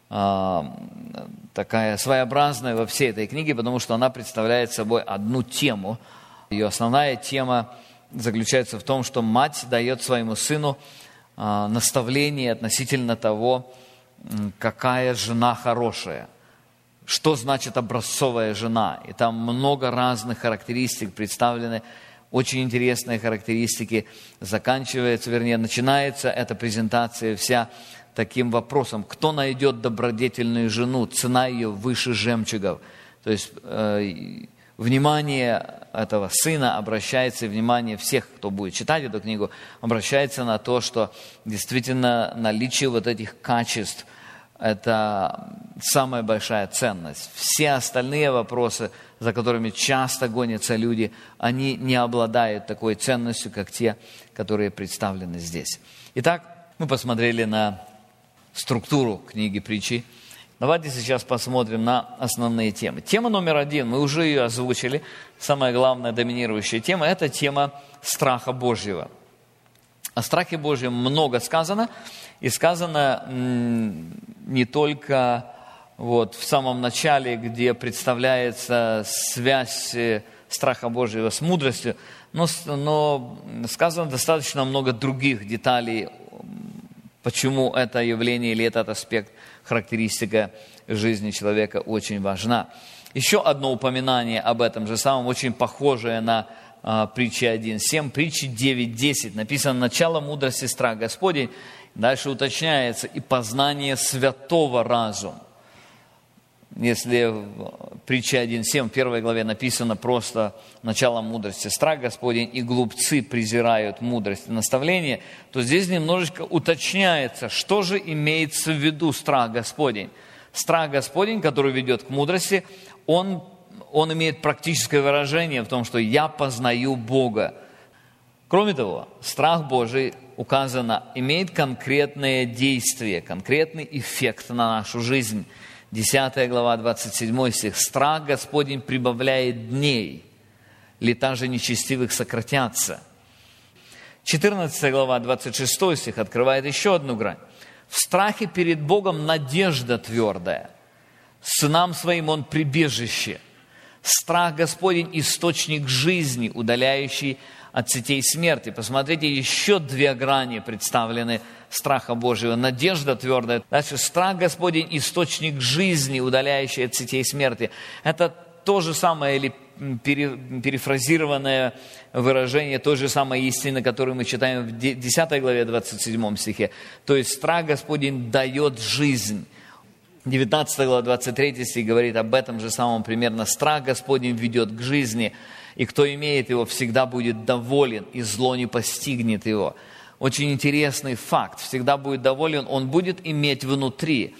такая своеобразная во всей этой книге, потому что она представляет собой одну тему. Ее основная тема заключается в том, что мать дает своему сыну наставление относительно того, какая жена хорошая, что значит образцовая жена. И там много разных характеристик представлены, очень интересные характеристики. Начинается эта презентация вся таким вопросом: кто найдет добродетельную жену, цена ее выше жемчугов. То есть внимание этого сына обращается, и внимание всех, кто будет читать эту книгу, обращается на то, что действительно наличие вот этих качеств – это самая большая ценность. Все остальные вопросы, за которыми часто гонятся люди, они не обладают такой ценностью, как те, которые представлены здесь. Итак, мы посмотрели на структуру книги притчи. Давайте сейчас посмотрим на основные темы. Тема номер 1, мы уже ее озвучили. Самая главная, доминирующая тема – это тема страха Божьего. О страхе Божьем много сказано. И сказано не только в самом начале, где представляется связь страха Божьего с мудростью, но сказано достаточно много других деталей, почему это явление или этот аспект, характеристика жизни человека очень важна. Еще одно упоминание об этом же самом, очень похожее на притчи 1.7, притчи 9.10. Написано: «Начало мудрости страх Господень». Дальше уточняется: «И познание святого разум». Если в притче 1.7 в 1 главе написано просто начало мудрости, страх Господень и глупцы презирают мудрость и наставление, то здесь немножечко уточняется, что же имеется в виду страх Господень. Страх Господень, который ведет к мудрости, он имеет практическое выражение в том, что «я познаю Бога». Кроме того, страх Божий, указано, имеет конкретное действие, конкретный эффект на нашу жизнь. 10 глава, 27 стих. «Страх Господень прибавляет дней, лета же нечестивых сократятся». 14 глава, 26 стих открывает еще одну грань. «В страхе перед Богом надежда твердая, сынам своим Он прибежище. Страх Господень – источник жизни, удаляющий от сетей смерти». Посмотрите, еще две грани представлены страха Божьего. Надежда твердая. Дальше, страх Господень – источник жизни, удаляющий от сетей смерти. Это то же самое или перефразированное выражение той же самой истины, которую мы читаем в 10 главе 27 стихе. То есть страх Господень дает жизнь. 19 глава 23 стих говорит об этом же самом примерно. «Страх Господень ведет к жизни, и кто имеет его, всегда будет доволен, и зло не постигнет его». Очень интересный факт. Всегда будет доволен, он будет иметь внутри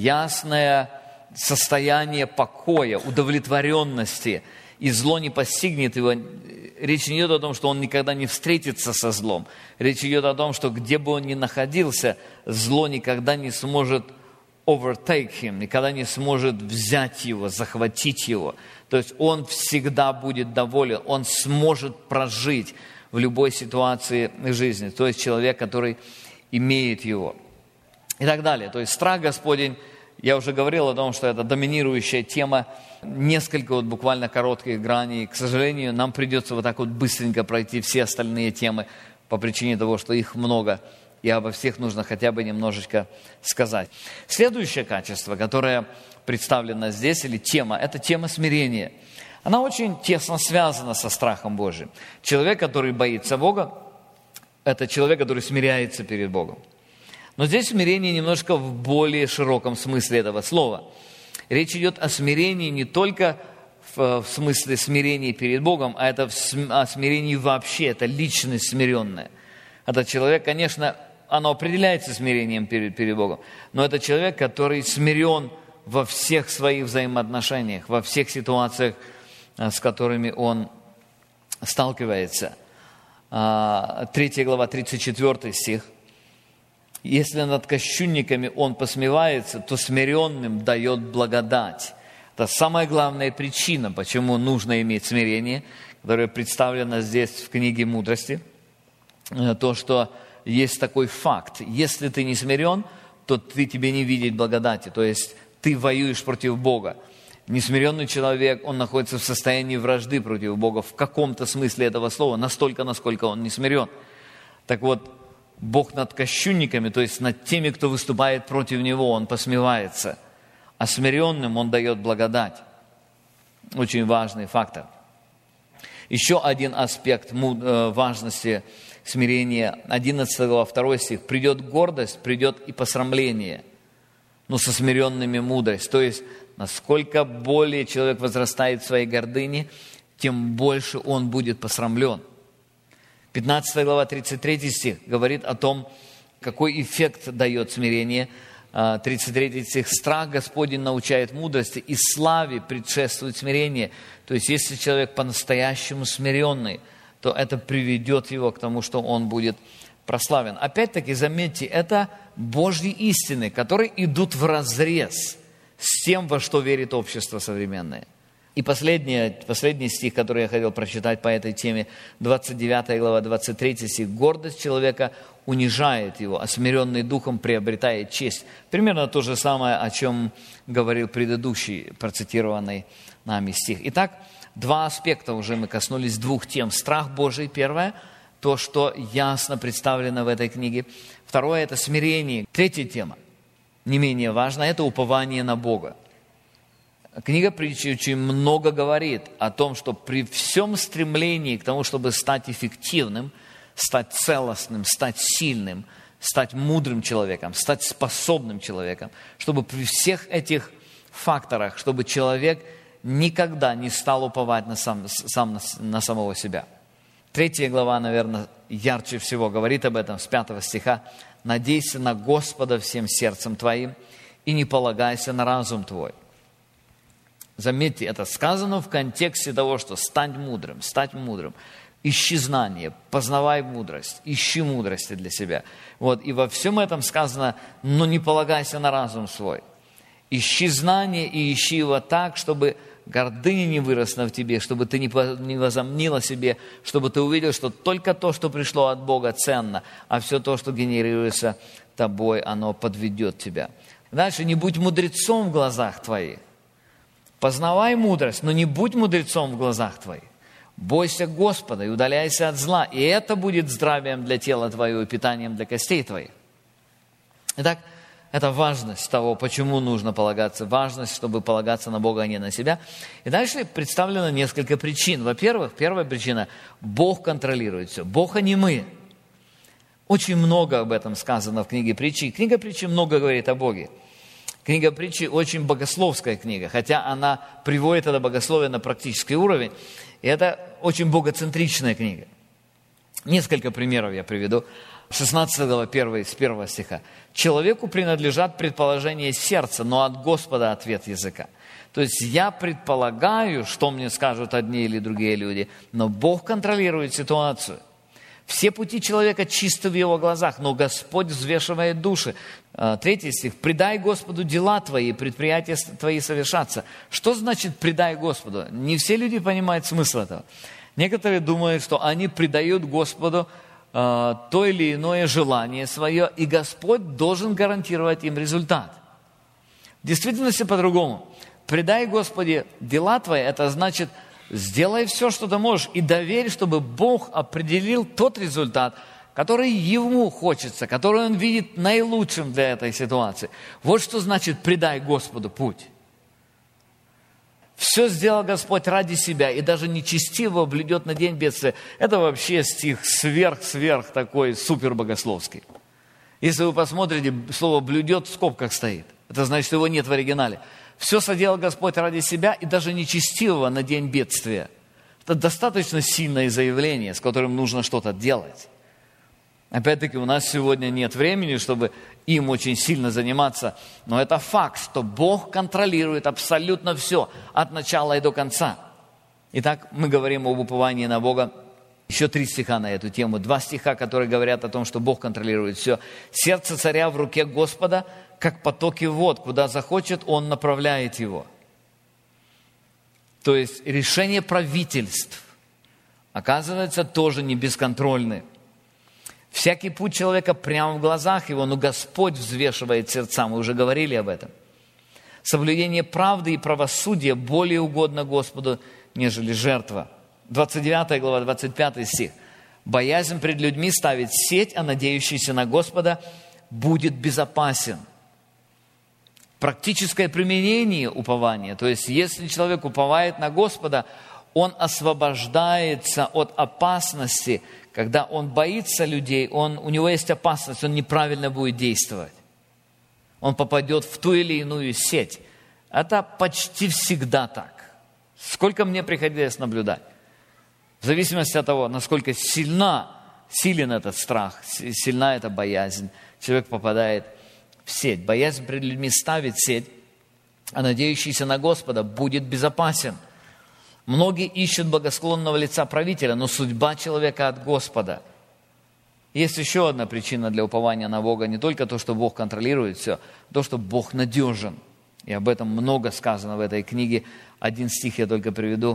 ясное состояние покоя, удовлетворенности, и зло не постигнет его. Речь не идет о том, что он никогда не встретится со злом. Речь идет о том, что где бы он ни находился, зло никогда не сможет overtake him, никогда не сможет взять его, захватить его. То есть он всегда будет доволен, он сможет прожить в любой ситуации жизни. То есть человек, который имеет его. И так далее. То есть страх Господень, я уже говорил о том, что это доминирующая тема, несколько буквально коротких граней. К сожалению, нам придется вот так быстренько пройти все остальные темы по причине того, что их много, и обо всех нужно хотя бы немножечко сказать. Следующее качество, которое представлено здесь, или тема, это тема смирения. Она очень тесно связана со страхом Божьим. Человек, который боится Бога, это человек, который смиряется перед Богом. Но здесь смирение немножко в более широком смысле этого слова. Речь идет о смирении не только в смысле смирения перед Богом, а это о смирении вообще, это личность смиренная. Этот человек, конечно, оно определяется смирением перед Богом, но это человек, который смирен во всех своих взаимоотношениях, во всех ситуациях, с которыми он сталкивается. 3 глава, 34 стих. «Если над кощунниками он посмевается, то смиренным дает благодать». Это самая главная причина, почему нужно иметь смирение, которое представлено здесь в книге «Мудрости». То, что есть такой факт. Если ты не смирен, то тебе не видеть благодати. То есть ты воюешь против Бога. Несмиренный человек, он находится в состоянии вражды против Бога в каком-то смысле этого слова, настолько, насколько он не смирен. Так вот, Бог над кощунниками, то есть над теми, кто выступает против Него, Он посмевается. А смиренным Он дает благодать. Очень важный фактор. Еще один аспект важности смирения. 11 глава, 2 стих. «Придет гордость, придет и посрамление, но со смиренными мудрость». То есть, насколько более человек возрастает в своей гордыне, тем больше он будет посрамлен. 15 глава, 33 стих говорит о том, какой эффект дает смирение. 33 стих. «Страх Господень научает мудрости, и славе предшествует смирение». То есть, если человек по-настоящему смиренный, то это приведет его к тому, что он будет прославлен. Опять-таки, заметьте, это Божьи истины, которые идут вразрез с тем, во что верит общество современное. И последний стих, который я хотел прочитать по этой теме, 29 глава, 23 стих. «Гордость человека унижает его, а смиренный духом приобретает честь». Примерно то же самое, о чем говорил предыдущий процитированный нами стих. Итак, два аспекта уже мы коснулись, двух тем. Страх Божий, первое, то, что ясно представлено в этой книге. Второе – это смирение. Третья тема, не менее важная, это упование на Бога. Книга Притчи очень много говорит о том, что при всем стремлении к тому, чтобы стать эффективным, стать целостным, стать сильным, стать мудрым человеком, стать способным человеком, чтобы при всех этих факторах, чтобы человек никогда не стал уповать на самого себя. 3 глава, наверное, ярче всего говорит об этом, с 5 стиха. «Надейся на Господа всем сердцем твоим и не полагайся на разум твой». Заметьте, это сказано в контексте того, что стать мудрым, ищи знания, познавай мудрость, ищи мудрости для себя. Вот, и во всем этом сказано, но не полагайся на разум свой. Ищи знания и ищи его так, чтобы гордыня не выросла в тебе, чтобы ты не возомнил о себе, чтобы ты увидел, что только то, что пришло от Бога, ценно, а все то, что генерируется тобой, оно подведет тебя. Дальше, не будь мудрецом в глазах твоих. Познавай мудрость, но не будь мудрецом в глазах твоих. Бойся Господа и удаляйся от зла, и это будет здравием для тела твоего и питанием для костей твоих. Итак, это важность того, почему нужно полагаться, важность, чтобы полагаться на Бога, а не на себя. И дальше представлено несколько причин. Во-первых, первая причина – Бог контролирует все. Бог, а не мы. Очень много об этом сказано в книге Притчи. И книга Притчи много говорит о Боге. Книга Притчи очень богословская книга, хотя она приводит это богословие на практический уровень. И это очень богоцентричная книга. Несколько примеров я приведу. 16 глава, с 1 стиха. «Человеку принадлежат предположения сердца, но от Господа ответ языка». То есть я предполагаю, что мне скажут одни или другие люди, но Бог контролирует ситуацию. Все пути человека чисты в его глазах, но Господь взвешивает души. 3 стих. «Предай Господу дела твои, предприятия твои совершатся». Что значит «предай Господу»? Не все люди понимают смысл этого. Некоторые думают, что они предают Господу то или иное желание свое, и Господь должен гарантировать им результат. В действительности по-другому. «Предай Господи дела твои» – это значит, сделай все, что ты можешь, и доверь, чтобы Бог определил тот результат, который Ему хочется, который Он видит наилучшим для этой ситуации. Вот что значит «предай Господу путь». Все сделал Господь ради себя, и даже нечестивого блюдет на день бедствия. Это вообще стих сверх такой супербогословский. Если вы посмотрите, слово «блюдет» в скобках стоит. Это значит, что его нет в оригинале. Все соделал Господь ради себя, и даже нечестивого на день бедствия. Это достаточно сильное заявление, с которым нужно что-то делать. Опять-таки, у нас сегодня нет времени, чтобы им очень сильно заниматься, но это факт, что Бог контролирует абсолютно все, от начала и до конца. Итак, мы говорим об уповании на Бога. Еще 3 стиха на эту тему. 2 стиха, которые говорят о том, что Бог контролирует все. «Сердце царя в руке Господа, как потоки вод, куда захочет, Он направляет его». То есть решения правительств, оказывается, тоже не бесконтрольны. Всякий путь человека прямо в глазах его, но Господь взвешивает сердца, мы уже говорили об этом. Соблюдение правды и правосудия более угодно Господу, нежели жертва. 29 глава, 25 стих. «Боязнь пред людьми ставит сеть, а надеющийся на Господа будет безопасен». Практическое применение упования, то есть если человек уповает на Господа, он освобождается от опасности. Когда он боится людей, у него есть опасность, он неправильно будет действовать. Он попадет в ту или иную сеть. Это почти всегда так. Сколько мне приходилось наблюдать. В зависимости от того, насколько силен этот страх, сильна эта боязнь, человек попадает в сеть. Боязнь пред людьми ставит сеть, а надеющийся на Господа будет безопасен. Многие ищут благосклонного лица правителя, но судьба человека от Господа. Есть еще одна причина для упования на Бога. Не только то, что Бог контролирует все, то, что Бог надежен. И об этом много сказано в этой книге. 1 стих я только приведу,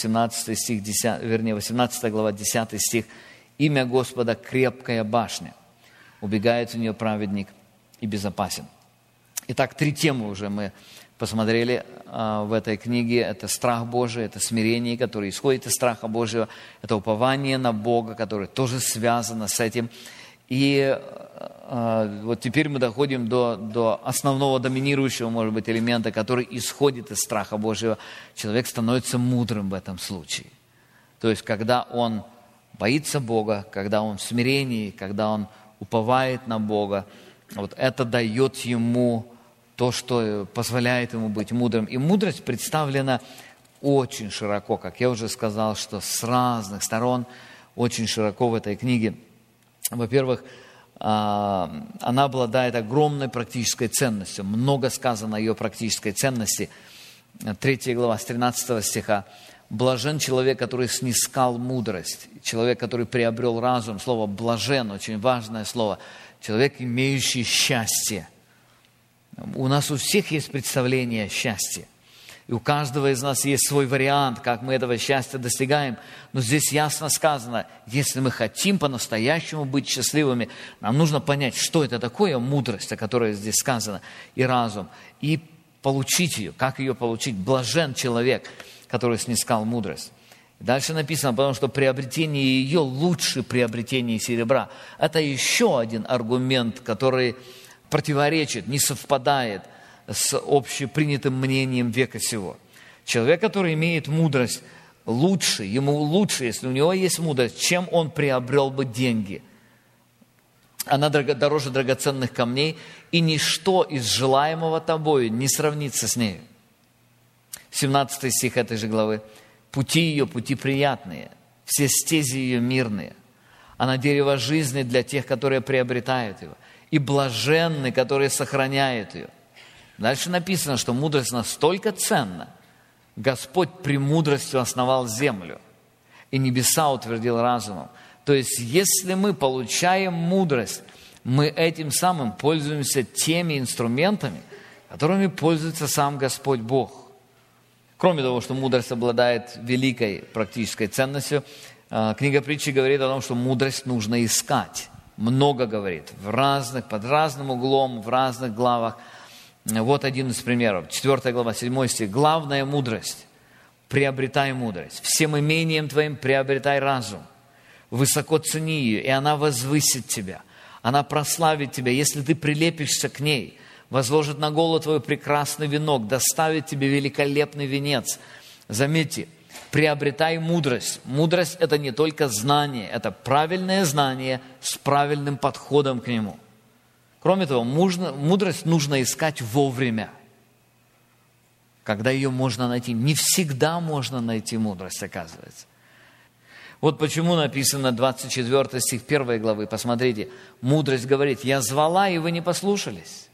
18 глава, 10 стих. «Имя Господа – крепкая башня, убегает в нее праведник и безопасен». Итак, 3 темы уже мы посмотрели в этой книге. Это страх Божий, это смирение, которое исходит из страха Божьего, это упование на Бога, которое тоже связано с этим. И вот теперь мы доходим до основного доминирующего, может быть, элемента, который исходит из страха Божьего. Человек становится мудрым в этом случае. То есть, когда он боится Бога, когда он в смирении, когда он уповает на Бога, вот это дает ему то, что позволяет ему быть мудрым. И мудрость представлена очень широко, как я уже сказал, что с разных сторон, очень широко в этой книге. Во-первых, она обладает огромной практической ценностью. Много сказано о ее практической ценности. 3 глава, с 13 стиха. «Блажен человек, который снискал мудрость». Человек, который приобрел разум. Слово «блажен» – очень важное слово. Человек, имеющий счастье. У нас у всех есть представление о счастье. И у каждого из нас есть свой вариант, как мы этого счастья достигаем. Но здесь ясно сказано, если мы хотим по-настоящему быть счастливыми, нам нужно понять, что это такое мудрость, о которой здесь сказано, и разум, и получить ее. Как ее получить? Блажен человек, который снискал мудрость. Дальше написано, потому что приобретение ее лучше приобретения серебра. Это еще один аргумент, который противоречит, не совпадает с общепринятым мнением века сего. Человек, который имеет мудрость, ему лучше, если у него есть мудрость, чем он приобрел бы деньги. Она дороже драгоценных камней, и ничто из желаемого тобою не сравнится с нею. 17 стих этой же главы. «Пути ее, пути приятные, все стези ее мирные. Она дерево жизни для тех, которые приобретают его, и блаженны, которые сохраняют ее». Дальше написано, что мудрость настолько ценна. Господь премудростью основал землю, и небеса утвердил разумом. То есть, если мы получаем мудрость, мы этим самым пользуемся теми инструментами, которыми пользуется сам Господь Бог. Кроме того, что мудрость обладает великой практической ценностью, книга Притчи говорит о том, что мудрость нужно искать. Много говорит, под разным углом, в разных главах. Вот один из примеров. 4 глава, 7 стих. «Главная мудрость. Приобретай мудрость. Всем имением твоим приобретай разум. Высоко цени ее, и она возвысит тебя. Она прославит тебя, если ты прилепишься к ней. Возложит на голову твою прекрасный венок, доставит тебе великолепный венец». Заметьте, приобретай мудрость. Мудрость – это не только знание, это правильное знание с правильным подходом к нему. Кроме того, мудрость нужно искать вовремя, когда ее можно найти. Не всегда можно найти мудрость, оказывается. Вот почему написано 24 стих 1 главы. Посмотрите, мудрость говорит: «Я звала, и вы не послушались.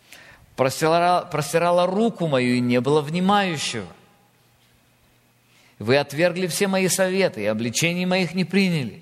Простирала руку мою, и не было внимающего. Вы отвергли все мои советы, и обличений моих не приняли.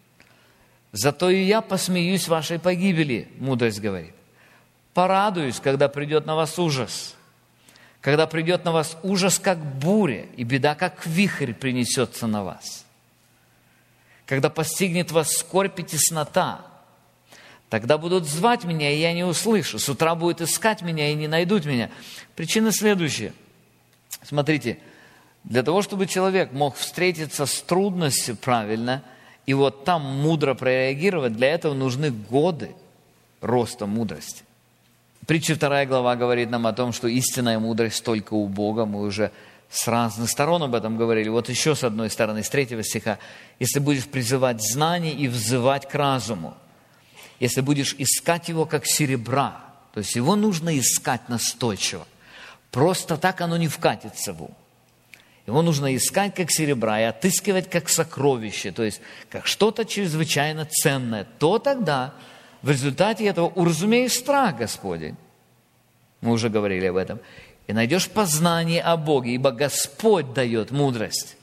Зато и я посмеюсь вашей погибели», мудрость говорит. «Порадуюсь, когда придет на вас ужас. Когда придет на вас ужас, как буря, и беда, как вихрь, принесется на вас. Когда постигнет вас скорбь и теснота, тогда будут звать меня, и я не услышу. С утра будут искать меня, и не найдут меня». Причина следующая. Смотрите, для того, чтобы человек мог встретиться с трудностью правильно, и вот там мудро прореагировать, для этого нужны годы роста мудрости. Притча 2 глава говорит нам о том, что истинная мудрость только у Бога. Мы уже с разных сторон об этом говорили. Вот еще с одной стороны, с 3 стиха. «Если будешь призывать знание и взывать к разуму, если будешь искать его, как серебра», то есть его нужно искать настойчиво. Просто так оно не вкатится в ум. Его нужно искать, как серебра, и отыскивать, как сокровище, то есть как что-то чрезвычайно ценное. То тогда в результате этого уразумеешь страх Господень. Мы уже говорили об этом. И найдешь познание о Боге, ибо Господь дает мудрость.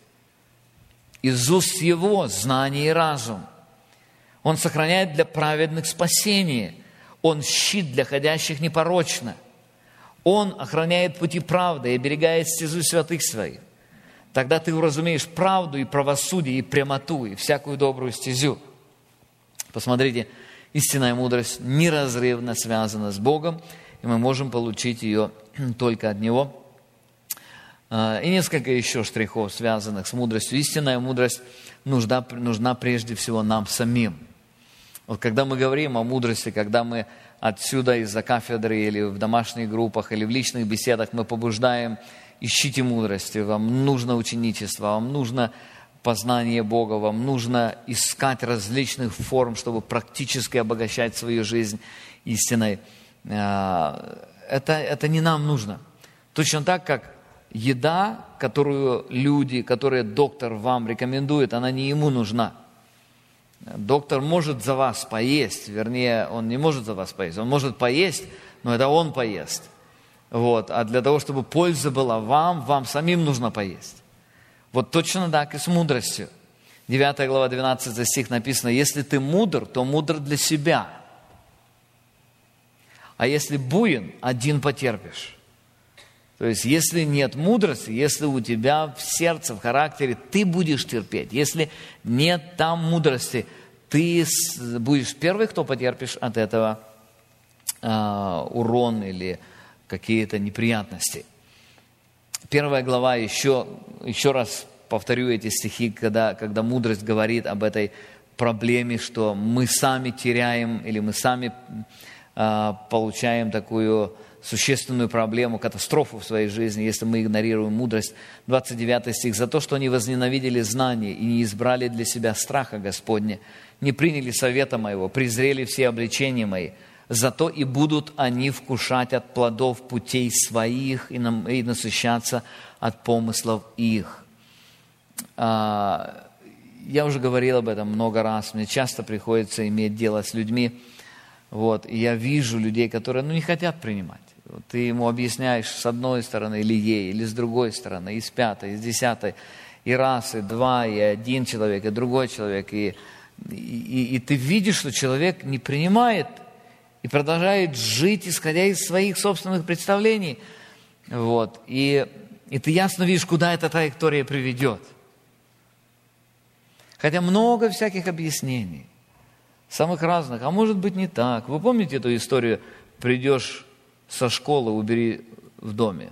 Из уст Его знание и разум. Он сохраняет для праведных спасение. Он щит для ходящих непорочно. Он охраняет пути правды и оберегает стезу святых своих. Тогда ты уразумеешь правду и правосудие, и прямоту, и всякую добрую стезю. Посмотрите, истинная мудрость неразрывно связана с Богом, и мы можем получить ее только от Него. И несколько еще штрихов, связанных с мудростью. Истинная мудрость нужна прежде всего нам самим. Вот когда мы говорим о мудрости, когда мы отсюда из-за кафедры или в домашних группах, или в личных беседах мы побуждаем: ищите мудрости, вам нужно ученичество, вам нужно познание Бога, вам нужно искать различных форм, чтобы практически обогащать свою жизнь истиной. это не нам нужно. Точно так, как еда, которые доктор вам рекомендует, она не ему нужна. Доктор может за вас поесть, вернее, он не может за вас поесть, он может поесть, но это он поест. Вот. А для того, чтобы польза была вам самим нужно поесть. Вот точно так и с мудростью. 9 глава, 12 стих написано: «Если ты мудр, то мудр для себя. А если буин, один потерпишь». То есть, если нет мудрости, если у тебя в сердце, в характере, ты будешь терпеть. Если нет там мудрости, ты будешь первый, кто потерпишь от этого урон или какие-то неприятности. 1 глава, еще раз повторю эти стихи, когда мудрость говорит об этой проблеме, что мы сами теряем или мы сами получаем такую существенную проблему, катастрофу в своей жизни, если мы игнорируем мудрость. 29 стих. «За то, что они возненавидели знание и не избрали для себя страха Господня, не приняли совета моего, презрели все обличения мои, зато и будут они вкушать от плодов путей своих и насыщаться от помыслов их». Я уже говорил об этом много раз. Мне часто приходится иметь дело с людьми. Вот, и я вижу людей, которые не хотят принимать. Ты ему объясняешь с одной стороны, или ей, или с другой стороны, и с пятой, и с десятой, и раз, и два, и один человек, и другой человек. И ты видишь, что человек не принимает и продолжает жить, исходя из своих собственных представлений. Вот, и ты ясно видишь, куда эта траектория приведет. Хотя много всяких объяснений. Самых разных, а может быть не так. Вы помните эту историю? Придешь со школы, убери в доме.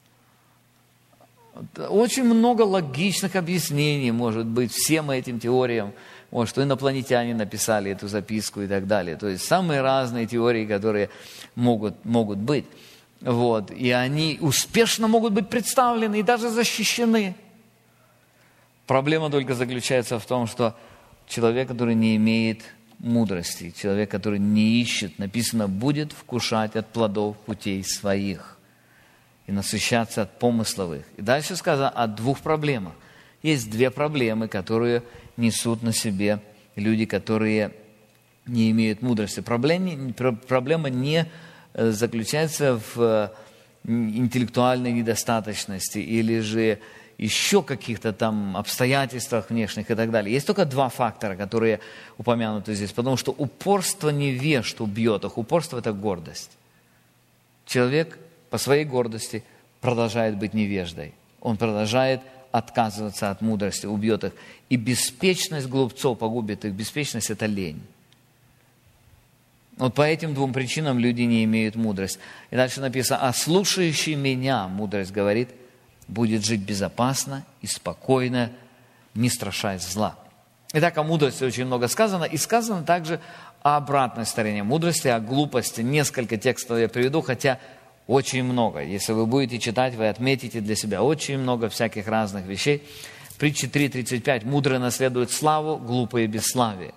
Очень много логичных объяснений может быть всем этим теориям. Вот, что инопланетяне написали эту записку и так далее. То есть самые разные теории, которые могут быть. Вот, и они успешно могут быть представлены и даже защищены. Проблема только заключается в том, что человек, который не имеет мудрости, человек, который не ищет, написано, будет вкушать от плодов путей своих и насыщаться от помыслов их. И дальше сказано о двух проблемах. Есть две проблемы, которые несут на себе люди, которые не имеют мудрости. Проблема не заключается в интеллектуальной недостаточности или же еще каких-то там обстоятельствах внешних и так далее. Есть только два фактора, которые упомянуты здесь, потому что упорство невежд убьет их. Упорство – это гордость. Человек по своей гордости продолжает быть невеждой. Он продолжает отказываться от мудрости, убьет их. И беспечность глупцов погубит их. Беспечность – это лень. Вот по этим двум причинам люди не имеют мудрости. И дальше написано: «А слушающий меня, мудрость говорит, будет жить безопасно и спокойно, не страшась зла». Итак, о мудрости очень много сказано. И сказано также о обратной стороне мудрости, о глупости. Несколько текстов я приведу, хотя очень много. Если вы будете читать, вы отметите для себя очень много всяких разных вещей. Притча 3:35. «Мудрый наследует славу, глупые бесславие».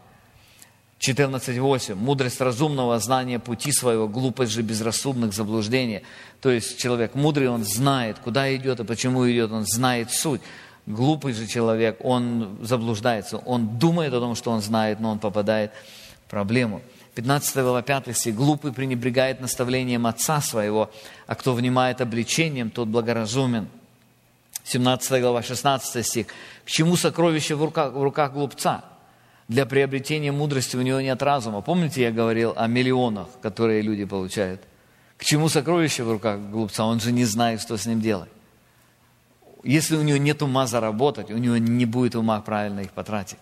14:8. «Мудрость разумного, знание пути своего, глупость же безрассудных заблуждения». То есть человек мудрый, он знает, куда идет и почему идет, он знает суть. Глупый же человек, он заблуждается, он думает о том, что он знает, но он попадает в проблему. 15 глава, 5 стих. «Глупый пренебрегает наставлением отца своего, а кто внимает обличением, тот благоразумен». 17 глава, 16 стих. «К чему сокровище в руках глупца? Для приобретения мудрости у него нет разума». Помните, я говорил о миллионах, которые люди получают? К чему сокровище в руках глупца? Он же не знает, что с ним делать. Если у него нет ума заработать, у него не будет ума правильно их потратить.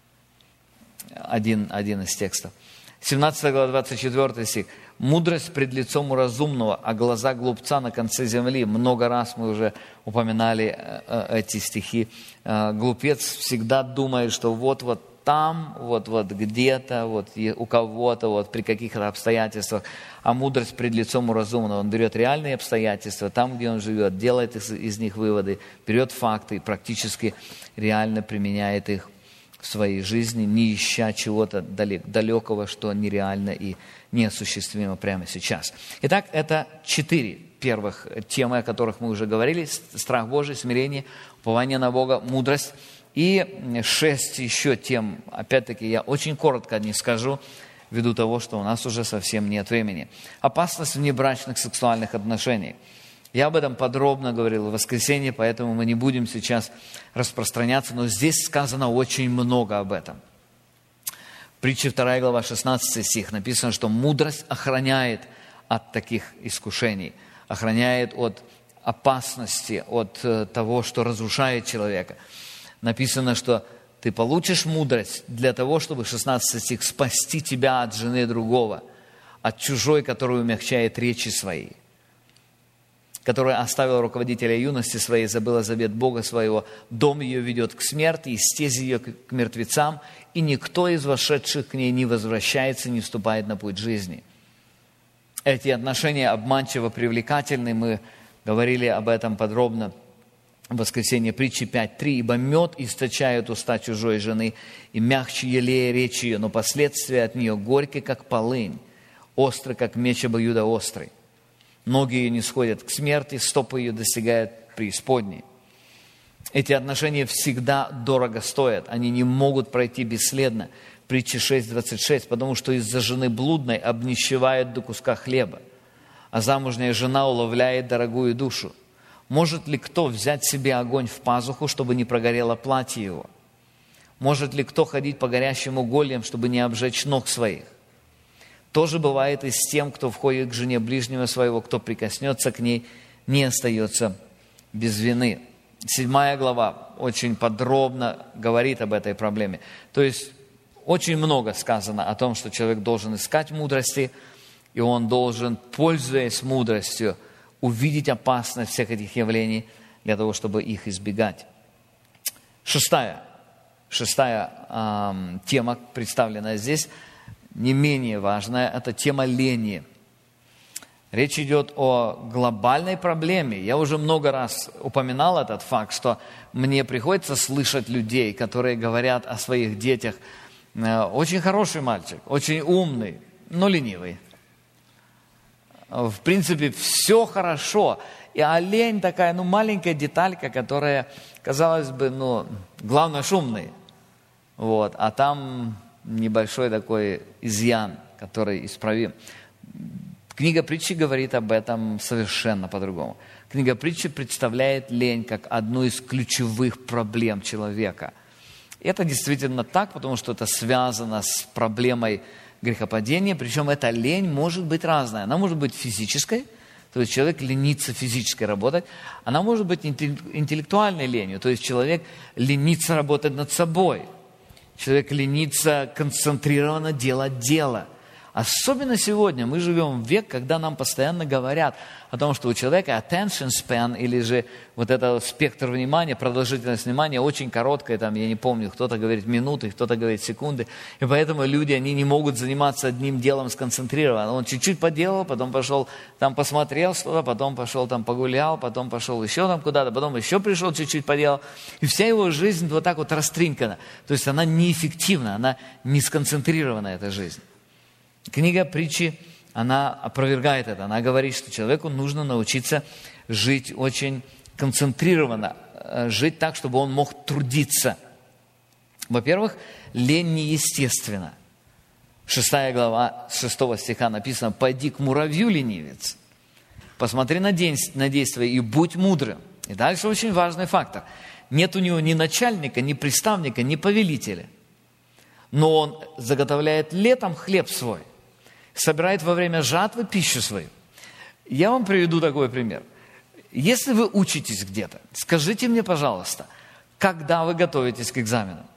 Один из текстов. 17 глава, 24 стих. «Мудрость пред лицом у разумного, а глаза глупца на конце земли». Много раз мы уже упоминали эти стихи. Глупец всегда думает, что вот там, вот где-то, вот у кого-то, вот при каких-то обстоятельствах. А мудрость пред лицом у разумного. Он берет реальные обстоятельства, там, где он живет, делает из них выводы, берет факты и практически реально применяет их в своей жизни, не ища чего-то далекого, что нереально и неосуществимо прямо сейчас. Итак, это 4 первых темы, о которых мы уже говорили: страх Божий, смирение, упование на Бога, мудрость. И 6 еще тем, опять-таки, я очень коротко не скажу, ввиду того, что у нас уже совсем нет времени. Опасность внебрачных сексуальных отношений. Я об этом подробно говорил в воскресенье, поэтому мы не будем сейчас распространяться, но здесь сказано очень много об этом. Притча 2 глава, 16 стих, написано, что мудрость охраняет от таких искушений, охраняет от опасности, от того, что разрушает человека. Написано, что ты получишь мудрость для того, чтобы, 16 стих, спасти тебя от жены другого, от чужой, которая умягчает речи свои, которая оставила руководителя юности своей, забыла завет Бога своего, дом ее ведет к смерти, и стези ее к мертвецам, и никто из вошедших к ней не возвращается, не вступает на путь жизни. Эти отношения обманчиво привлекательны, мы говорили об этом подробно в воскресенье, притчи 5.3. «Ибо мед источает уста чужой жены, и мягче елея речь ее, но последствия от нее горькие, как полынь, остры, как меч обоюдоострый. Ноги ее не сходят к смерти, стопы ее достигают преисподней». Эти отношения всегда дорого стоят, они не могут пройти бесследно. Притча 6.26, потому что из-за жены блудной обнищевает до куска хлеба, а замужняя жена уловляет дорогую душу. Может ли кто взять себе огонь в пазуху, чтобы не прогорело платье его? Может ли кто ходить по горящим угольям, чтобы не обжечь ног своих? То же бывает и с тем, кто входит к жене ближнего своего, кто прикоснется к ней, не остается без вины. 7 глава очень подробно говорит об этой проблеме. То есть очень много сказано о том, что человек должен искать мудрости, и он должен, пользуясь мудростью, увидеть опасность всех этих явлений для того, чтобы их избегать. Шестая тема, представленная здесь, не менее важная, это тема лени. Речь идет о глобальной проблеме. Я уже много раз упоминал этот факт, что мне приходится слышать людей, которые говорят о своих детях: очень хороший мальчик, очень умный, но ленивый. В принципе, все хорошо. А лень такая, маленькая деталька, которая, казалось бы, главное, шумный. А там небольшой такой изъян, который исправим. Книга притчи говорит об этом совершенно по-другому. Книга притчи представляет лень как одну из ключевых проблем человека. И это действительно так, потому что это связано с проблемой грехопадения, причем эта лень может быть разная. Она может быть физической, то есть человек ленится физически работать. Она может быть интеллектуальной ленью, то есть человек ленится работать над собой. Человек ленится концентрированно делать дело. Особенно сегодня мы живем в век, когда нам постоянно говорят о том, что у человека attention span, или же это спектр внимания, продолжительность внимания очень короткая, я не помню, кто-то говорит минуты, кто-то говорит секунды, и поэтому люди, они не могут заниматься одним делом сконцентрированно. Он чуть-чуть поделал, потом пошел посмотрел что-то, потом пошел погулял, потом пошел еще куда-то, потом еще пришел, чуть-чуть поделал, и вся его жизнь так растринкана. То есть она неэффективна, она не сконцентрирована, эта жизнь. Книга притчи, она опровергает это. Она говорит, что человеку нужно научиться жить очень концентрированно, жить так, чтобы он мог трудиться. Во-первых, лень неестественна. 6 глава 6 стиха написано: «Пойди к муравью, ленивец, посмотри на действие и будь мудрым». И дальше очень важный фактор. Нет у него ни начальника, ни приставника, ни повелителя. Но он заготовляет летом хлеб свой, собирает во время жатвы пищу свою. Я вам приведу такой пример. Если вы учитесь где-то, скажите мне, пожалуйста, когда вы готовитесь к экзамену?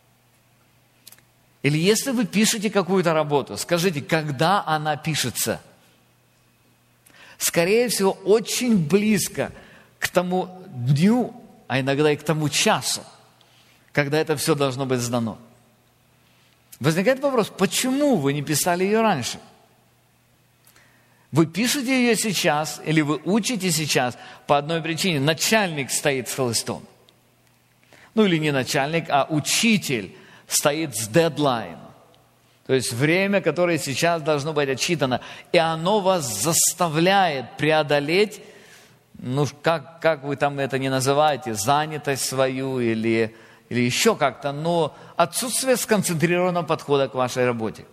Или если вы пишете какую-то работу, скажите, когда она пишется? Скорее всего, очень близко к тому дню, а иногда и к тому часу, когда это все должно быть сдано. Возникает вопрос, почему вы не писали ее раньше? Вы пишете ее сейчас, или вы учите сейчас по одной причине. Начальник стоит с хлыстом. Или не начальник, а учитель стоит с дедлайн. То есть время, которое сейчас должно быть отчитано. И оно вас заставляет преодолеть, как вы там это ни называете, занятость свою или еще как-то, но отсутствие сконцентрированного подхода к вашей работе.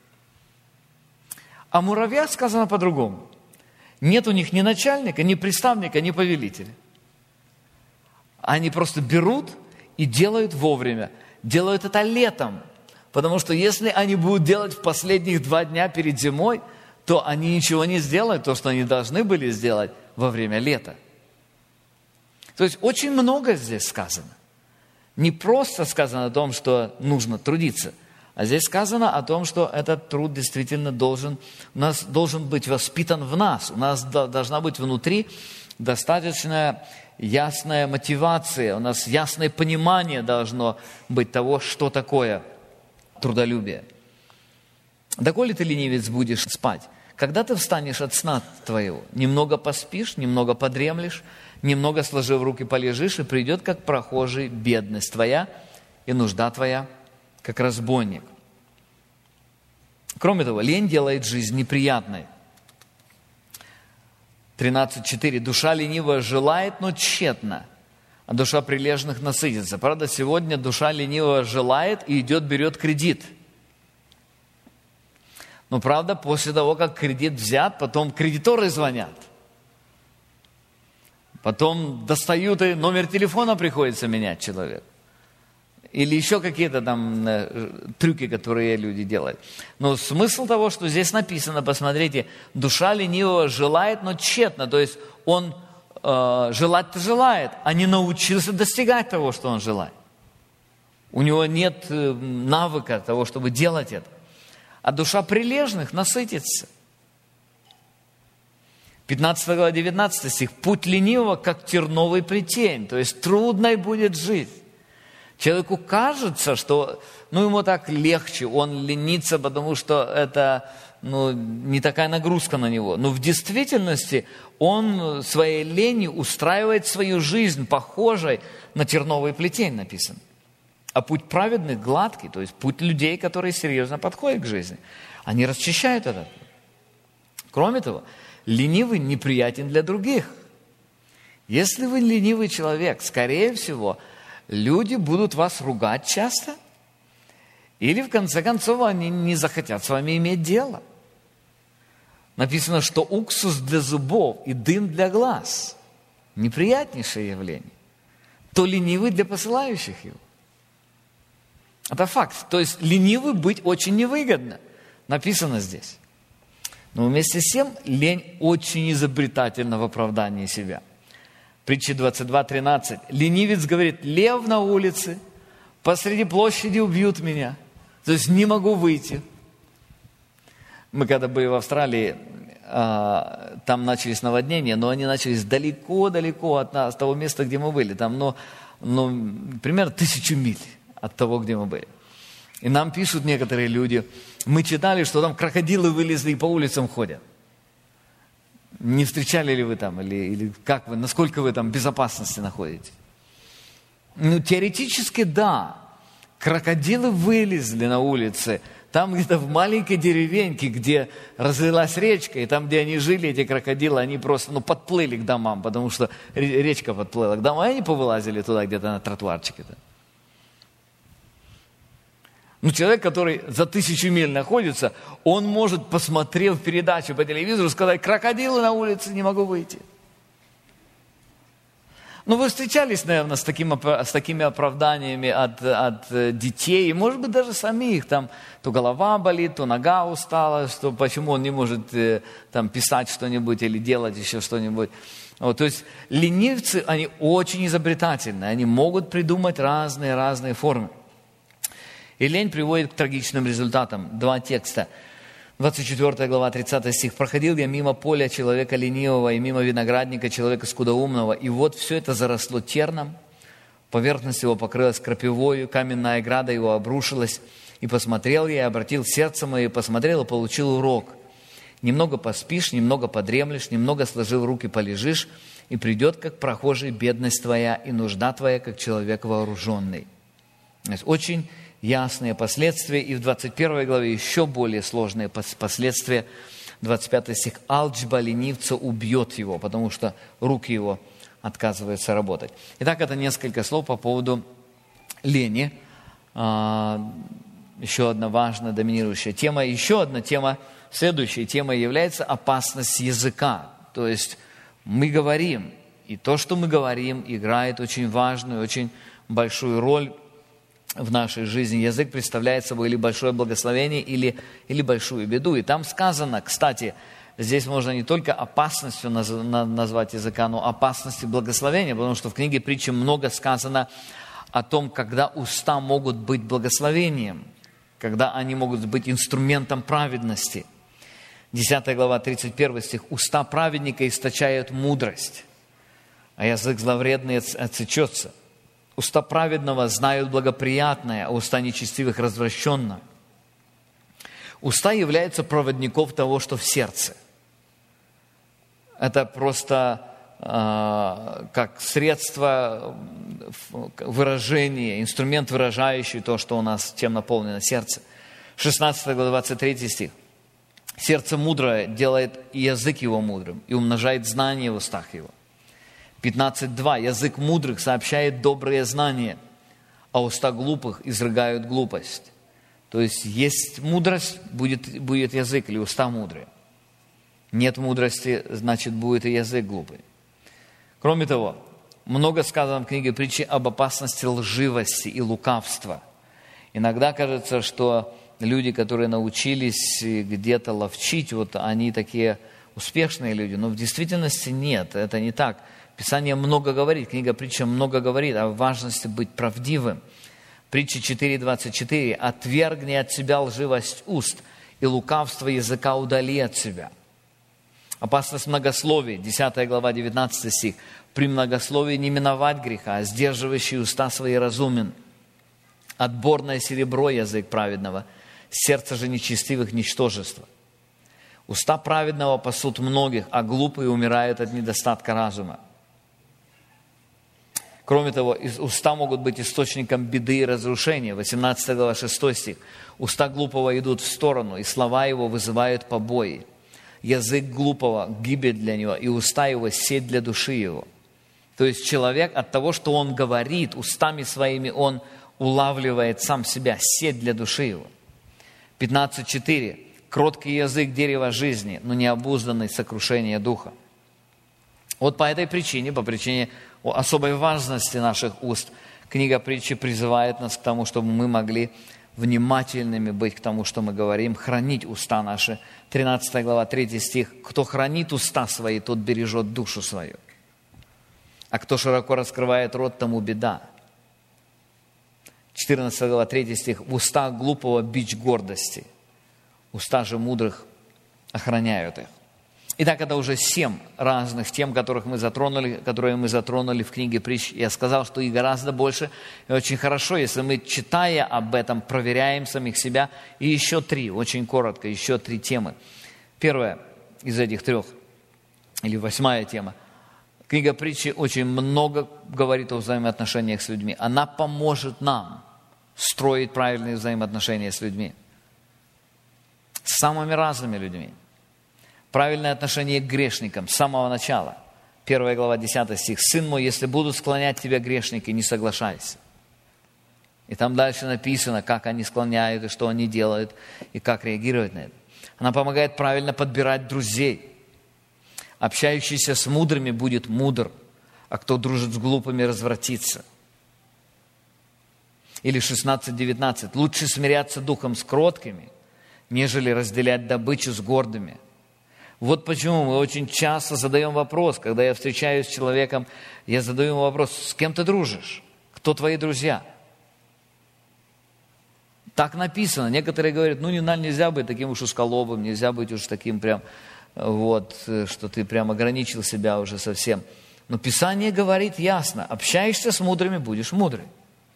О муравьях сказано по-другому. Нет у них ни начальника, ни приставника, ни повелителя. Они просто берут и делают вовремя. Делают это летом. Потому что если они будут делать в последних 2 дня перед зимой, то они ничего не сделают, то, что они должны были сделать во время лета. То есть очень много здесь сказано. Не просто сказано о том, что нужно трудиться, а здесь сказано о том, что этот труд действительно должен быть воспитан в нас. У нас должна быть внутри достаточно ясная мотивация, у нас ясное понимание должно быть того, что такое трудолюбие. Доколе ты, ленивец, будешь спать? Когда ты встанешь от сна твоего? Немного поспишь, немного подремлешь, немного сложив руки полежишь, и придет, как прохожий, бедность твоя и нужда твоя, как разбойник. Кроме того, лень делает жизнь неприятной. 13:4. Душа ленивая желает, но тщетно, а душа прилежных насытится. Правда, сегодня душа ленивая желает и идет, берет кредит. Но правда, после того, как кредит взят, потом кредиторы звонят. Потом достают, и номер телефона приходится менять человек. Или еще какие-то там трюки, которые люди делают. Но смысл того, что здесь написано, посмотрите, душа ленивого желает, но тщетно. То есть он желать-то желает, а не научился достигать того, что он желает. У него нет навыка того, чтобы делать это. А душа прилежных насытится. 15 глава, 19 стих. Путь ленивого, как терновый плетень. То есть трудной будет жизнь. Человеку кажется, что ему так легче, он ленится, потому что это не такая нагрузка на него. Но в действительности он своей ленью устраивает свою жизнь похожей на терновый плетень, написано. А путь праведных гладкий, то есть путь людей, которые серьезно подходят к жизни. Они расчищают этот путь. Кроме того, ленивый неприятен для других. Если вы ленивый человек, скорее всего, люди будут вас ругать часто, или в конце концов они не захотят с вами иметь дело. Написано, что уксус для зубов и дым для глаз – неприятнейшее явление. То ленивый для посылающих его. Это факт. То есть ленивый быть очень невыгодно. Написано здесь. Но вместе с тем лень очень изобретательна в оправдании себя. Притча 22:13. Ленивец говорит: лев на улице, посреди площади убьют меня. То есть не могу выйти. Мы когда были в Австралии, там начались наводнения, но они начались далеко-далеко от нас, от того места, где мы были. Там, примерно 1000 миль от того, где мы были. И нам пишут некоторые люди, мы читали, что там крокодилы вылезли и по улицам ходят. Не встречали ли вы там, или как вы, насколько вы там в безопасности находитесь? Теоретически да. Крокодилы вылезли на улице, там где-то в маленькой деревеньке, где разлилась речка, и там, где они жили, эти крокодилы, они просто подплыли к домам, потому что речка подплыла к домам, и они повылазили туда где-то на тротуарчике-то. Человек, который за 1000 миль находится, он может, посмотрев передачу по телевизору, сказать: крокодилы на улице, не могу выйти. Вы встречались, наверное, с такими оправданиями от детей, и, может быть, даже самих. Там то голова болит, то нога устала, что почему он не может там писать что-нибудь или делать еще что-нибудь. То есть ленивцы, они очень изобретательны, они могут придумать разные формы. И лень приводит к трагичным результатам. 2 текста. 24 глава, 30 стих. «Проходил я мимо поля человека ленивого и мимо виноградника человека скудоумного, и вот все это заросло терном, поверхность его покрылась крапивою, каменная ограда его обрушилась, и посмотрел я, и обратил сердце мое, и посмотрел, и получил урок. Немного поспишь, немного подремлешь, немного сложив руки полежишь, и придет, как прохожий, бедность твоя, и нужда твоя, как человек вооруженный». Очень ясные последствия. И в 21 главе еще более сложные последствия. 25 стих. «Алчба ленивца убьет его, потому что руки его отказываются работать». Итак, это несколько слов по поводу лени. Еще одна важная, доминирующая тема. Еще одна тема, следующая тема является опасность языка. То есть мы говорим, и то, что мы говорим, играет очень важную, очень большую роль в нашей жизни. Язык представляет собой или большое благословение, или большую беду. И там сказано, кстати, здесь можно не только опасностью назвать языка, но опасностью благословения, потому что в книге Притчи много сказано о том, когда уста могут быть благословением, когда они могут быть инструментом праведности. 10 глава, 31 стих. «Уста праведника источают мудрость, а язык зловредный отсечется. Уста праведного знают благоприятное, а уста нечестивых развращенно». Уста являются проводником того, что в сердце. Это просто как средство выражения, инструмент, выражающий то, что у нас, чем наполнено сердце. 16 глава, 23 стих. «Сердце мудрое делает и язык его мудрым, и умножает знания в устах его». 15.2. «Язык мудрых сообщает добрые знания, а уста глупых изрыгают глупость». То есть есть мудрость, будет язык или уста мудрые. Нет мудрости, значит, будет и язык глупый. Кроме того, много сказано в книге Притчи об опасности лживости и лукавства. Иногда кажется, что люди, которые научились где-то ловчить, вот они такие успешные люди, но в действительности нет, это не так. Писание много говорит, книга Притчи много говорит о важности быть правдивым. Притча 4.24. «Отвергни от себя лживость уст, и лукавство языка удали от себя». Опасность многословия, 10 глава, 19 стих. «При многословии не миновать греха, а сдерживающий уста свои разумен. Отборное серебро язык праведного, сердце же нечестивых ничтожество. Уста праведного пасут многих, а глупые умирают от недостатка разума». Кроме того, уста могут быть источником беды и разрушения. 18 глава, 6 стих. «Уста глупого идут в сторону, и слова его вызывают побои. Язык глупого – гибель для него, и уста его – сеть для души его». То есть человек от того, что он говорит, устами своими он улавливает сам себя, сеть для души его. 15.4. «Кроткий язык – дерево жизни, но необузданный – сокрушение духа». Вот по этой причине, по причине особой важности наших уст, книга Притчи призывает нас к тому, чтобы мы могли внимательными быть к тому, что мы говорим, хранить уста наши. 13 глава, 3 стих. «Кто хранит уста свои, тот бережет душу свою. А кто широко раскрывает рот, тому беда». 14 глава, 3 стих. «В устах глупого бич гордости, уста же мудрых охраняют их». Итак, это уже 7 разных тем, которые мы затронули в книге Притч. Я сказал, что их гораздо больше. И очень хорошо, если мы, читая об этом, проверяем самих себя. И еще 3, очень коротко, еще 3 темы. Первая из этих 3, или 8 тема. Книга Притчи очень много говорит о взаимоотношениях с людьми. Она поможет нам строить правильные взаимоотношения с людьми. С самыми разными людьми. Правильное отношение к грешникам с самого начала. 1 глава, 10 стих. «Сын мой, если будут склонять тебя грешники, не соглашайся». И там дальше написано, как они склоняют, и что они делают, и как реагировать на это. Она помогает правильно подбирать друзей. «Общающийся с мудрыми будет мудр, а кто дружит с глупыми, развратится». Или 16-19. «Лучше смиряться духом с кроткими, нежели разделять добычу с гордыми». Вот почему мы очень часто задаем вопрос, когда я встречаюсь с человеком, я задаю ему вопрос: с кем ты дружишь? Кто твои друзья? Так написано. Некоторые говорят, нельзя быть таким уж узколобым, нельзя быть уж таким прям, что ты прям ограничил себя уже совсем. Но Писание говорит ясно: общаешься с мудрыми, будешь мудрый.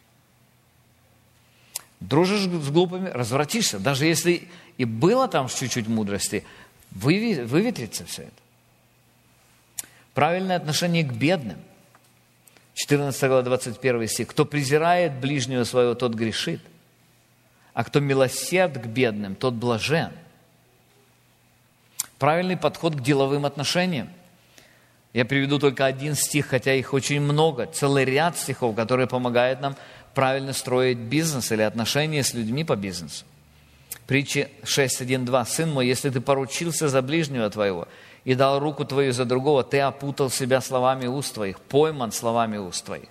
Дружишь с глупыми, развратишься. Даже если и было там чуть-чуть мудрости, выветрится все это. Правильное отношение к бедным. 14 глава, 21 стих. «Кто презирает ближнего своего, тот грешит, а кто милосерд к бедным, тот блажен. Правильный подход к деловым отношениям. Я приведу только один стих, хотя их очень много, целый ряд стихов, которые помогают нам правильно строить бизнес или отношения с людьми по бизнесу. Притча 6.1.2. «Сын мой, если ты поручился за ближнего твоего и дал руку твою за другого, ты опутал себя словами уст твоих, пойман словами уст твоих».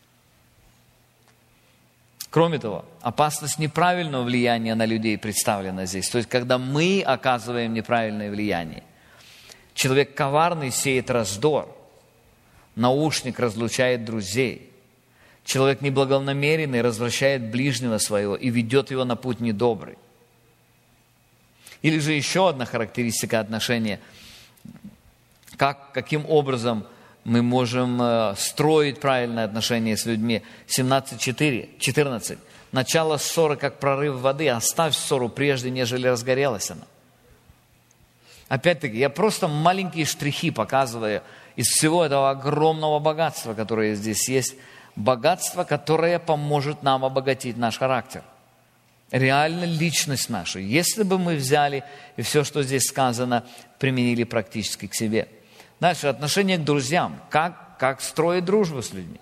Кроме того, опасность неправильного влияния на людей представлена здесь. То есть, когда мы оказываем неправильное влияние. Человек коварный сеет раздор, наушник разлучает друзей. Человек неблагонамеренный развращает ближнего своего и ведет его на путь недобрый. Или же еще одна характеристика отношения. Каким образом мы можем строить правильные отношения с людьми. 17.14. «Начало ссоры, как прорыв воды, оставь ссору прежде, нежели разгорелась она». Опять-таки, я просто маленькие штрихи показываю из всего этого огромного богатства, которое здесь есть. Богатство, которое поможет нам обогатить наш характер. Реально личность нашу. Если бы мы взяли и все, что здесь сказано, применили практически к себе. Дальше, отношение к друзьям. Как строить дружбу с людьми?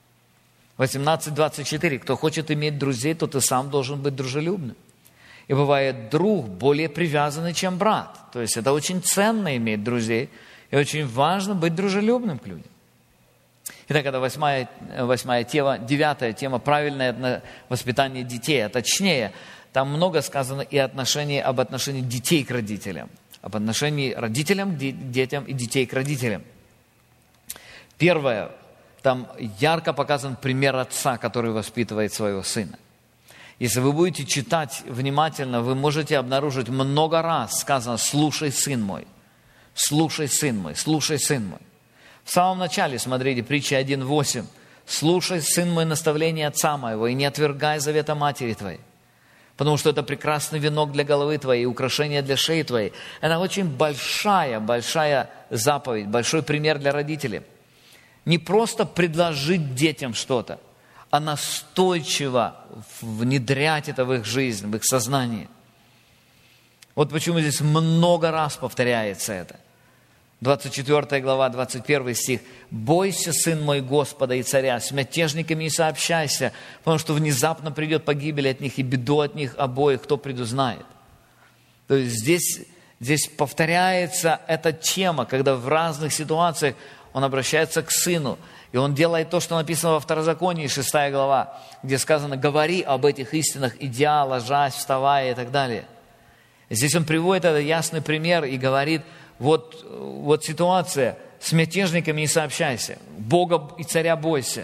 18.24. «Кто хочет иметь друзей, тот и сам должен быть дружелюбным. И бывает друг более привязанный, чем брат». То есть это очень ценно иметь друзей, и очень важно быть дружелюбным к людям. Итак, это 8 тема, 9 тема правильное воспитание детей. А точнее, там много сказано и об отношении детей к родителям. Об отношении родителям к детям и детей к родителям. Первое, там ярко показан пример отца, который воспитывает своего сына. Если вы будете читать внимательно, вы можете обнаружить много раз сказано «слушай, сын мой», «слушай, сын мой», «слушай, сын мой». В самом начале, смотрите, притча 1.8. «Слушай, сын мой, наставление отца моего, и не отвергай завета матери твоей, потому что это прекрасный венок для головы твоей и украшение для шеи твоей». Это очень большая заповедь, большой пример для родителей. Не просто предложить детям что-то, а настойчиво внедрять это в их жизнь, в их сознание. Вот почему здесь много раз повторяется это. 24 глава, 21 стих. «Бойся, сын мой, Господа и царя, с мятежниками не сообщайся, потому что внезапно придет погибель от них и беду от них обоих, кто предузнает». То есть здесь повторяется эта тема, когда в разных ситуациях он обращается к сыну, и он делает то, что написано во Второзаконии, 6 глава, где сказано «говори об этих истинах, идя, ложась, вставая» и так далее. Здесь он приводит этот ясный пример и говорит, вот ситуация, с мятежниками не сообщайся, Бога и царя бойся.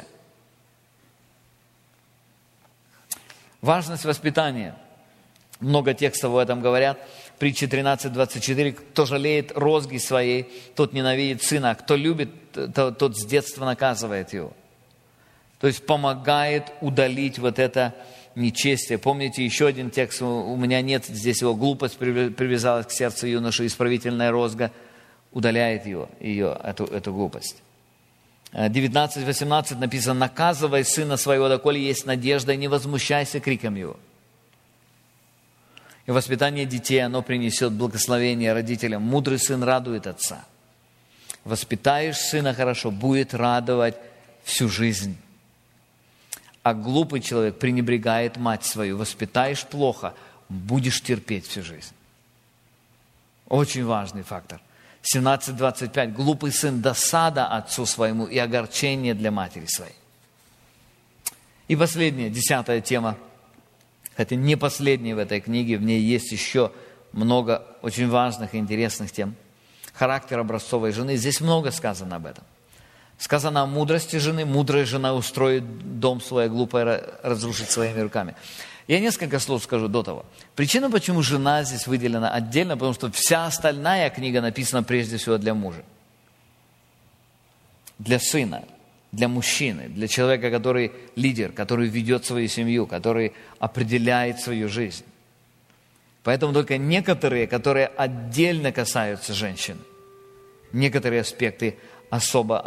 Важность воспитания. Много текстов об этом говорят. Притча 13.24. «Кто жалеет розги своей, тот ненавидит сына, а кто любит, тот с детства наказывает его». То есть помогает удалить вот это нечестие. Помните еще один текст, у меня нет здесь его, «Глупость привязалась к сердцу юноши, исправительная розга удаляет эту глупость». 19.18 написано: «Наказывай сына своего, доколе есть надежда, и не возмущайся криком его». И воспитание детей, оно принесет благословение родителям. Мудрый сын радует отца. Воспитаешь сына хорошо, будет радовать всю жизнь. А глупый человек пренебрегает мать свою. Воспитаешь плохо, будешь терпеть всю жизнь. Очень важный фактор. 17.25. «Глупый сын досада отцу своему и огорчение для матери своей». И последняя, 10 тема. Хотя не последняя в этой книге, в ней есть еще много очень важных и интересных тем. Характер образцовой жены. Здесь много сказано об этом. Сказано о мудрости жены. Мудрая жена устроит дом свой, а глупая разрушит своими руками. Я несколько слов скажу до того. Причина, почему жена здесь выделена отдельно, потому что вся остальная книга написана прежде всего для мужа. Для сына, для мужчины, для человека, который лидер, который ведет свою семью, который определяет свою жизнь. Поэтому только некоторые, которые отдельно касаются женщин, некоторые аспекты особо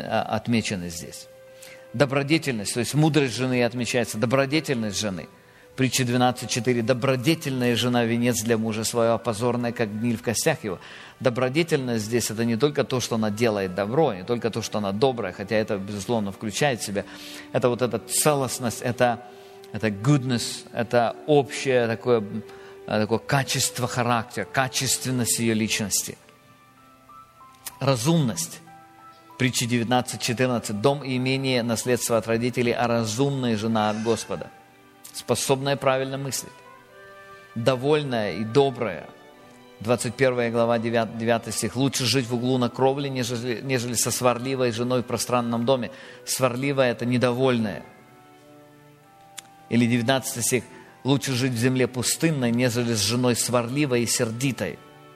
отмечены здесь. Добродетельность, то есть мудрость жены отмечается, добродетельность жены. Притча 12:4. Добродетельная жена венец для мужа своего, позорная, как гниль в костях его. Добродетельность здесь это не только то, что она делает добро, не только то, что она добрая, хотя это, безусловно, включает в себя. Это вот эта целостность, это goodness, это общее такое качество характера, качественность ее личности. Разумность. Притча 19:14. Дом и имение, наследство от родителей, а разумная жена от Господа. Способная правильно мыслить. Довольная и добрая. 21 глава, 9 стих. Лучше жить в углу на кровле, нежели со сварливой женой в пространном доме. Сварливая – это недовольная. Или 19 стих. Лучше жить в земле пустынной, нежели с женой сварливой и сердитой.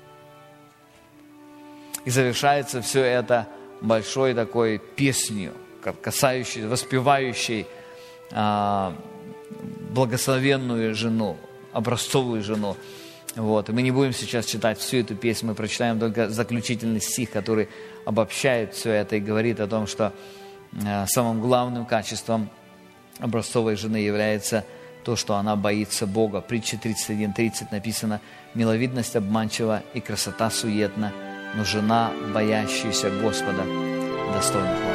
И завершается все это большой такой песнью, касающей, воспевающей благословенную жену, образцовую жену. Вот. И мы не будем сейчас читать всю эту песню, мы прочитаем только заключительный стих, который обобщает все это и говорит о том, что самым главным качеством образцовой жены является то, что она боится Бога. Притча 31:30 написано: «Миловидность обманчива и красота суетна, но жена, боящаяся Господа, достойна хвалы».